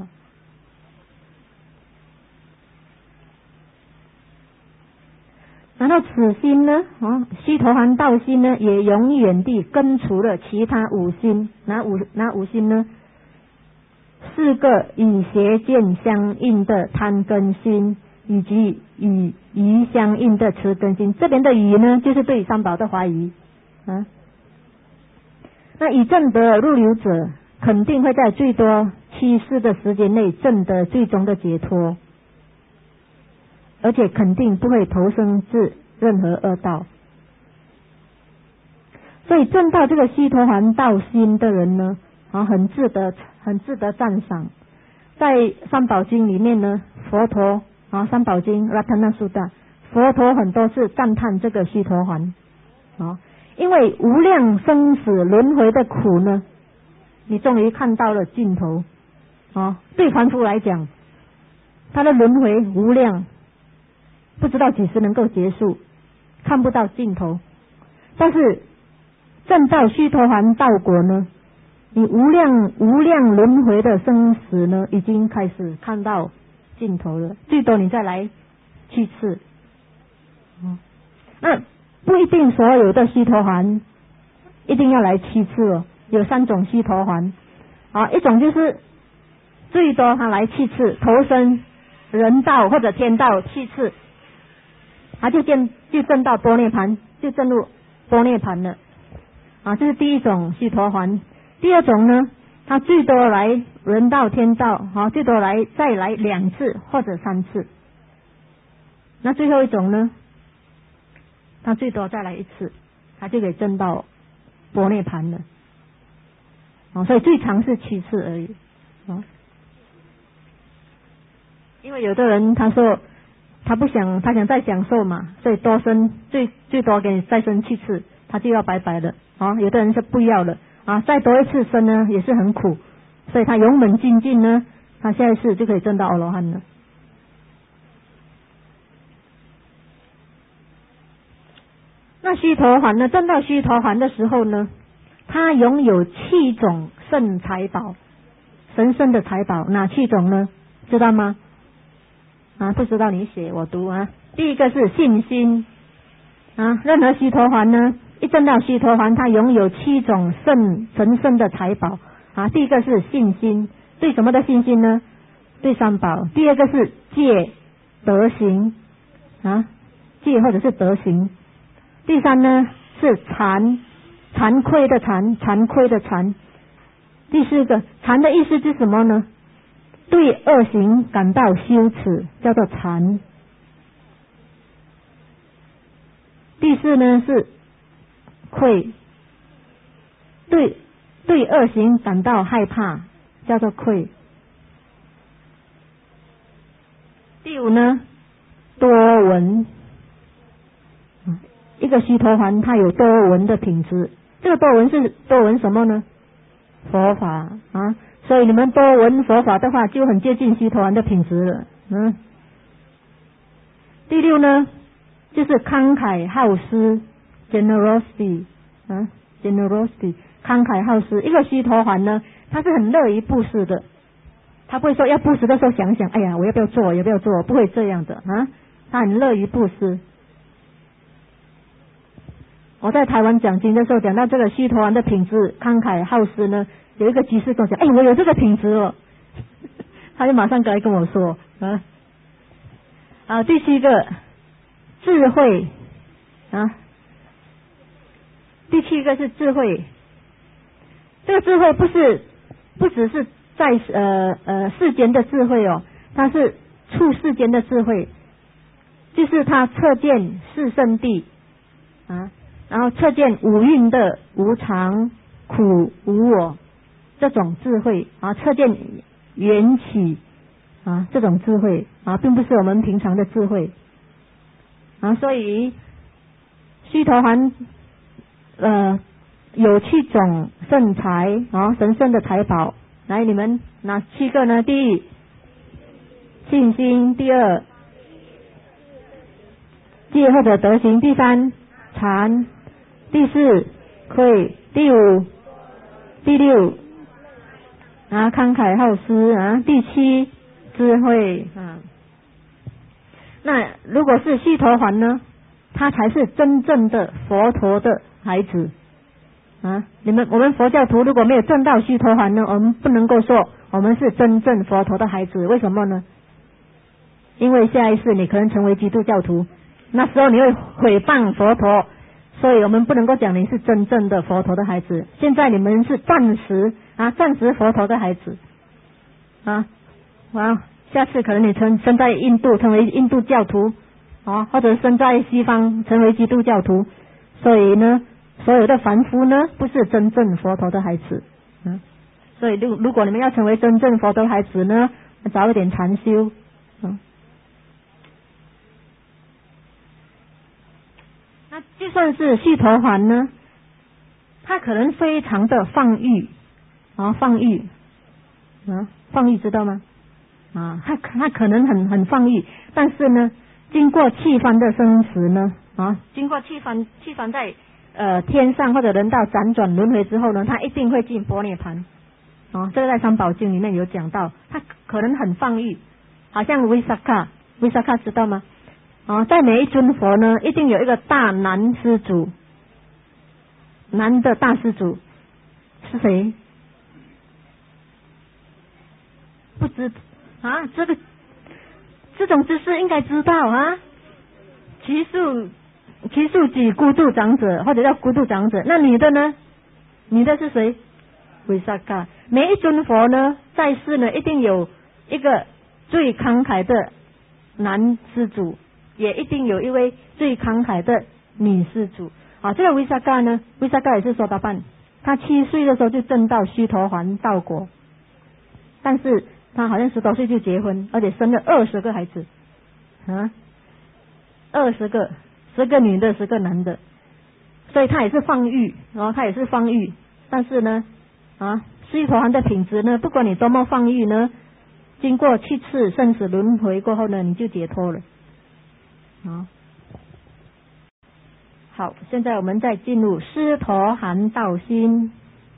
然后此心呢，啊，须陀洹道心呢，也永远地根除了其他五心，哪五哪五心呢？四个与邪见相应的贪根心，以及与疑相应的痴根心。这边的疑呢，就是对三宝的怀疑啊。那以证得入流者，肯定会在最多七世的时间内证得最终的解脱，而且肯定不会投生至任何恶道。所以证到这个须陀洹道心的人呢，啊，很值得很值得赞赏。在三宝经里面呢，佛陀啊，三宝经 Ratana Sutta， 佛陀很多次赞叹这个须陀洹啊，因为无量生死轮回的苦呢，你终于看到了尽头啊。对凡夫来讲，他的轮回无量，不知道几时能够结束，看不到尽头。但是证到须陀洹道果呢，你无量无量轮回的生死呢，已经开始看到尽头了，最多你再来七次。嗯，那不一定所有的须陀洹一定要来七次哦，有三种须陀洹啊，一种就是最多他来七次，投身人道或者天道七次，他就见就证到般涅盘，就证入般涅盘了啊，这是第一种须陀洹。第二种呢，他最多来人道天道啊，最多来再来两次或者三次。那最后一种呢，他最多再来一次，他就可以证到般涅盘了啊，所以最长是七次而已啊。因为有的人他说他不想，他想再享受嘛，所以多生最最多给你再生七次，他就要拜拜了啊。有的人是不要了啊，再多一次生呢也是很苦，所以他勇猛精进呢，他下一次就可以证到阿罗汉了。那须陀洹呢，证到须陀洹的时候呢，他拥有七种圣财宝，神圣的财宝，哪七种呢？知道吗？啊，不知道你写我读啊。第一个是信心啊，任何须陀洹呢，一证到须陀洹，他拥有七种圣神圣的财宝啊。第一个是信心，对什么的信心呢？对三宝。第二个是戒德行啊，戒或者是德行。第三呢是惭，惭愧的惭，惭愧的惭。第四个惭的意思是什么呢？对恶行感到羞耻，叫做惭。第四呢是愧，对对恶行感到害怕，叫做愧。第五呢多闻，一个须陀洹它有多闻的品质。这个多闻是多闻什么呢？佛法啊，所以你们多闻佛法的话，就很接近须陀洹的品质了。嗯。第六呢，就是慷慨好施 ，generosity 啊 ，generosity 慷慨好施。一个须陀洹呢，他是很乐于布施的，他不会说要布施的时候想想，哎呀，我要不要做，要不要做，不会这样的啊，他很乐于布施。我在台湾讲经的时候讲到这个须陀洹的品质，慷慨好施呢，有一个居士跟我讲，哎，我有这个品质哦，他就马上来跟我说啊啊，第七个智慧啊，第七个是智慧。这个智慧不是不只是在呃呃世间的智慧哦，它是处世间的智慧，就是他测见四圣谛啊。然后测见五蕴的无常、苦、无我这种智慧啊，测见缘起啊这种智慧啊，并不是我们平常的智慧啊。所以须陀洹呃有七种圣财啊，神圣的财宝。来，你们哪七个呢？第一，信心；第二，戒或者德行；第三，禅。 第四愧，第五第六啊慷慨好施啊，第七智慧啊。那如果是须陀洹呢，他才是真正的佛陀的孩子啊！你们我们佛教徒如果没有证到须陀洹呢，我们不能够说我们是真正佛陀的孩子。为什么呢？因为下一世你可能成为基督教徒，那时候你会毁谤佛陀，所以我们不能够讲你是真正的佛陀的孩子。现在你们是暂时啊暂时佛陀的孩子啊，啊，下次可能你生生在印度成为印度教徒啊，或者生在西方成为基督教徒，所以呢，所有的凡夫呢不是真正佛陀的孩子啊。所以如如果你们要成为真正佛陀的孩子呢，早一点禅修啊。那就算是须陀洹呢，他可能非常的放逸啊，放逸啊，放逸知道吗？啊，他他可能很很放逸，但是呢，经过气番的生死呢，啊，经过气番气番在呃天上或者人道辗转轮回之后呢，他一定会进般涅盘。啊，这个在三宝经里面有讲到，他可能很放逸，好像维萨卡，维萨卡知道吗？啊，在每一尊佛呢，一定有一个大男施主，男的大施主是谁？不知啊，这个这种知识应该知道啊。其数其数即孤独长者，或者叫孤独长者。那女的呢？女的是谁？维萨卡。每一尊佛呢，在世呢，一定有一个最慷慨的男施主，也一定有一位最慷慨的女施主。啊，这个维萨卡呢，维萨卡也是说达办，他七岁的时候就证到须陀洹道果，但是他好像十多岁就结婚，而且生了二十个孩子啊，二十个，十个女的，十个男的，所以他也是放育，然后他也是放育，但是呢，啊，须陀洹的品质呢，不管你多么放育呢，经过七次生死轮回过后呢，你就解脱了。啊，好，现在我们再进入须陀洹道心，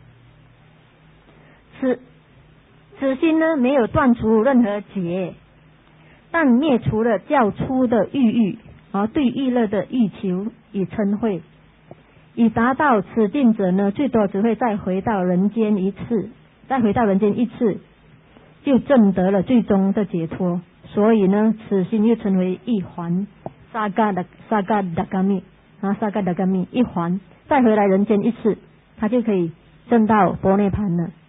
此此心呢，没有断除任何结，但灭除了较粗的欲欲，而对欲乐的欲求与嗔恚，以达到此境者呢，最多只会再回到人间一次，再回到人间一次，就证得了最终的解脱。所以呢，此心又称为一环，萨嘎达萨嘎达嘎密啊，萨嘎达嘎密一环，再回来人间一次，他就可以证到般涅盘了。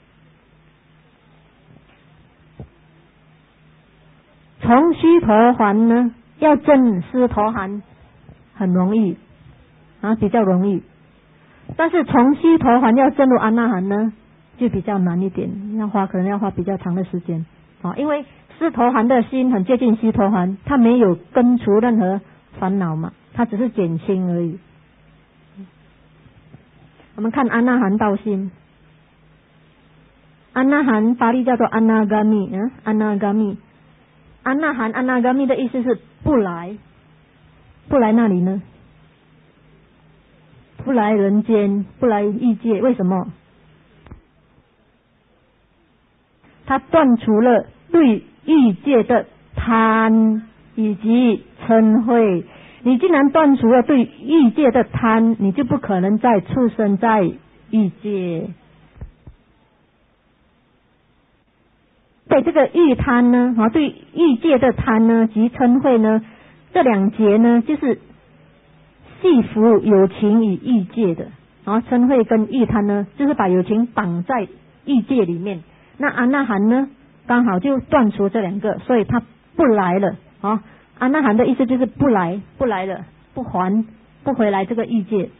从须陀洹呢，要证须陀洹很容易啊，比较容易。但是从须陀洹要证入阿那含呢，就比较难一点，要花可能要花比较长的时间啊。因为须陀洹的心很接近须陀洹，它没有根除任何烦恼嘛，它只是减轻而已。我们看阿那含道心，阿那含法力叫做阿那伽密啊，阿那伽密。阿那含阿那伽密的意思是不来，不来那里呢？不来人间，不来欲界，为什么？他断除了对欲界的贪以及嗔恚。你既然断除了对欲界的贪，你就不可能再出生在欲界。对这个欲贪呢，啊，对欲界的贪呢及嗔恚呢，这两节呢就是系服有情与欲界的，啊，嗔恚跟欲贪呢，就是把有情绑在欲界里面。那阿那含呢，刚好就断除这两个，所以他不来了啊。阿那含的意思就是不来，不来了，不还，不回来这个欲界。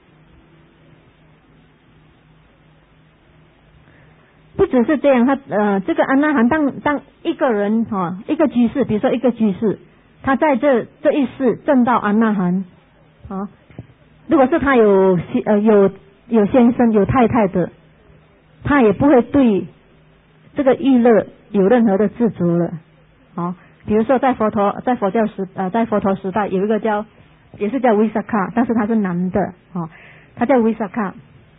不只是这样，他呃，这个阿那含当当一个人哈、啊，一个居士，比如说一个居士，他在这这一世证到阿那含啊，如果是他有呃有有先生有太太的，他也不会对这个欲乐有任何的自足了啊。比如说在佛陀在佛教时呃在佛陀时代有一个叫也是叫维萨卡，但是他是男的啊。 他叫维萨卡。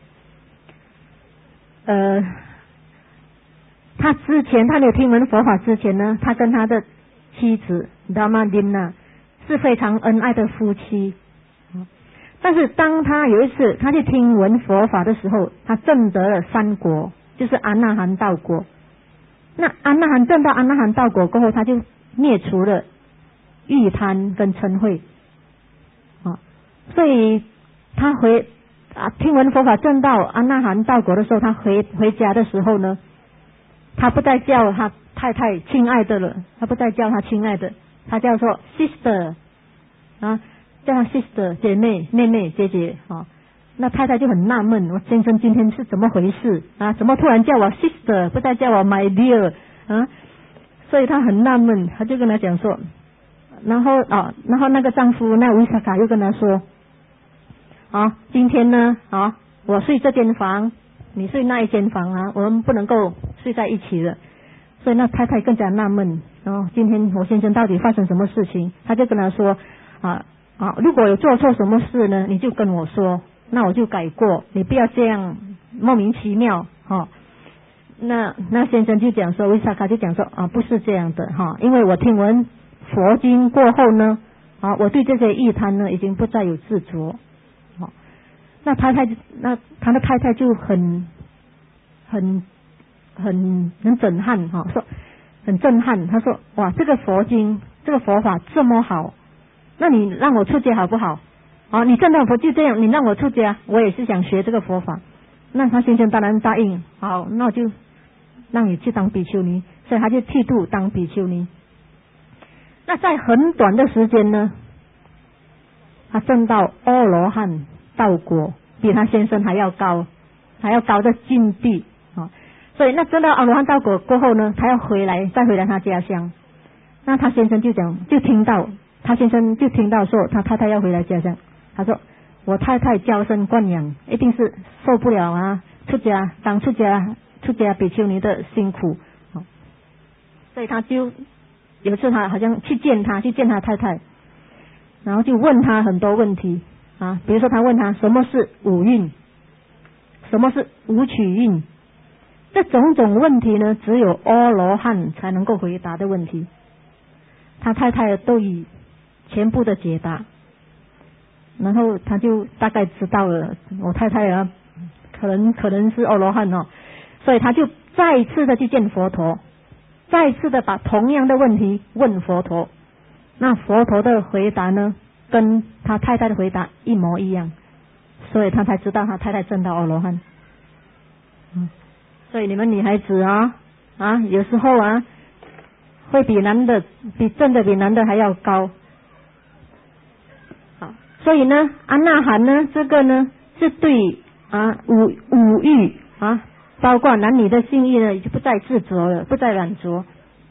呃，他之前他没有听闻佛法之前呢，他跟他的妻子达玛琳娜是非常恩爱的夫妻。但是当他有一次他去听闻佛法的时候，他证得了三果，就是阿那含道果。那阿那含证到阿那含道果过后，他就灭除了欲贪跟嗔恚啊，所以他回啊听闻佛法证到阿那含道果的时候，他回回家的时候呢，他不再叫他太太亲爱的了，他不再叫他亲爱的，他叫做 sister 啊。叫他 sister 姐妹妹妹姐姐啊，那太太就很纳闷，我先生今天是怎么回事啊？怎么突然叫我 sister 不再叫我 my dear 啊？所以他很纳闷，他就跟他讲说，然后啊，然后那个丈夫那维萨卡又跟他说，啊，今天呢啊，我睡这间房，你睡那一间房啊，我们不能够睡在一起了。所以那太太更加纳闷，然后今天我先生到底发生什么事情？他就跟他说啊。啊，如果有做错什么事呢，你就跟我说，那我就改过，你不要这样莫名其妙哈、哦。那那先生就讲说，维萨卡就讲说啊，不是这样的哈、哦，因为我听闻佛经过后呢，啊，我对这些欲贪呢已经不再有执着。好、哦，那太太那他的太太就很很很很震撼哈、哦，说很震撼，他说哇，这个佛经这个佛法这么好。那你让我出家好不好？哦，你证到佛就这样，你让我出家，我也是想学这个佛法。那他先生当然答应，好，那我就让你去当比丘尼，所以他就剃度当比丘尼。那在很短的时间呢，他证到阿罗汉道果，比他先生还要高，还要高的境地啊、哦！所以那证到阿罗汉道果过后呢，他要回来，再回来他家乡。那他先生就讲，就听到。他先生就听到说他太太要回来家乡，他说我太太娇生惯养，一定是受不了啊出家当出家出家比丘尼的辛苦，所以他就有一次他好像去见他去见他太太，然后就问他很多问题啊，比如说他问他什么是五蕴，什么是五取蕴，这种种问题呢，只有阿罗汉才能够回答的问题，他太太都以全部的解答，然后他就大概知道了，我太太啊，可能可能是阿罗汉哦，所以他就再一次的去见佛陀，再一次的把同样的问题问佛陀，那佛陀的回答呢，跟他太太的回答一模一样，所以他才知道他太太证到阿罗汉。嗯，所以你们女孩子啊啊，有时候啊，会比男的比证的比男的还要高。所以呢，阿那含呢，这个呢是对啊五五欲啊，包括男女的性欲呢，就不再执着了，不再染着。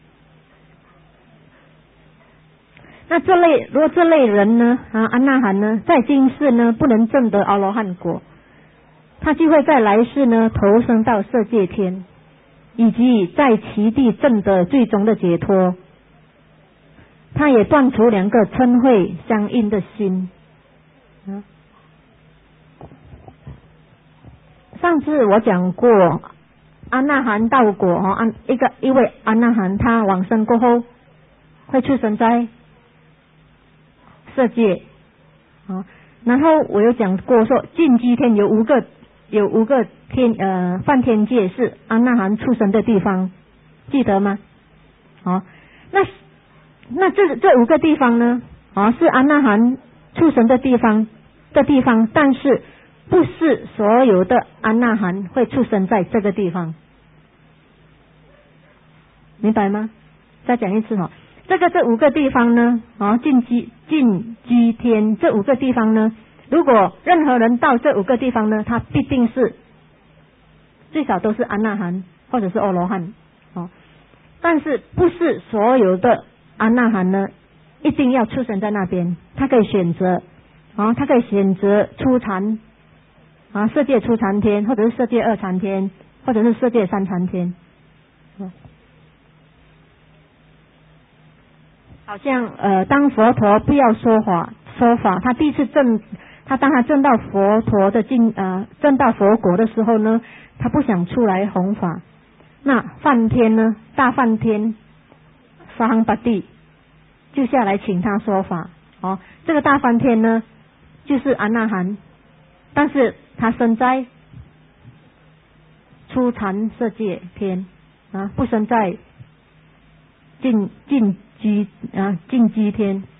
那这类如果这类人呢啊阿那含呢，在今世呢不能证得阿罗汉果，他就会在来世呢投生到色界天，以及在其地证得最终的解脱。他也断除两个嗔恚相应的心。上次我讲过阿那含道果哈，安一个一位阿那含他往生过后会出生在色界啊，然后我有讲过说净居天有五个有五个天呃梵天界是阿那含出生的地方，记得吗？好，那那这这五个地方呢啊是阿那含出生的地方的地方，但是不是所有的阿那含会出生在这个地方，明白吗？再讲一次哈，这个这五个地方呢，啊净居净居天这五个地方呢，如果任何人到这五个地方呢，他必定是最少都是阿那含或者是阿罗汉，哦，但是不是所有的阿那含呢一定要出生在那边，他可以选择啊，他可以选择初禅啊，色界初禅天，或者是色界二禅天，或者是色界三禅天。嗯，好像呃，当佛陀不要说法说法，他第一次证，他他当他证到佛陀的境呃证到佛果的时候呢，他不想出来弘法，那梵天呢，大梵天沙亨巴蒂就下来请他说法。哦，这个大梵天呢就是阿那含，但是他生在初禅世界天啊，不生在净净居啊净居天。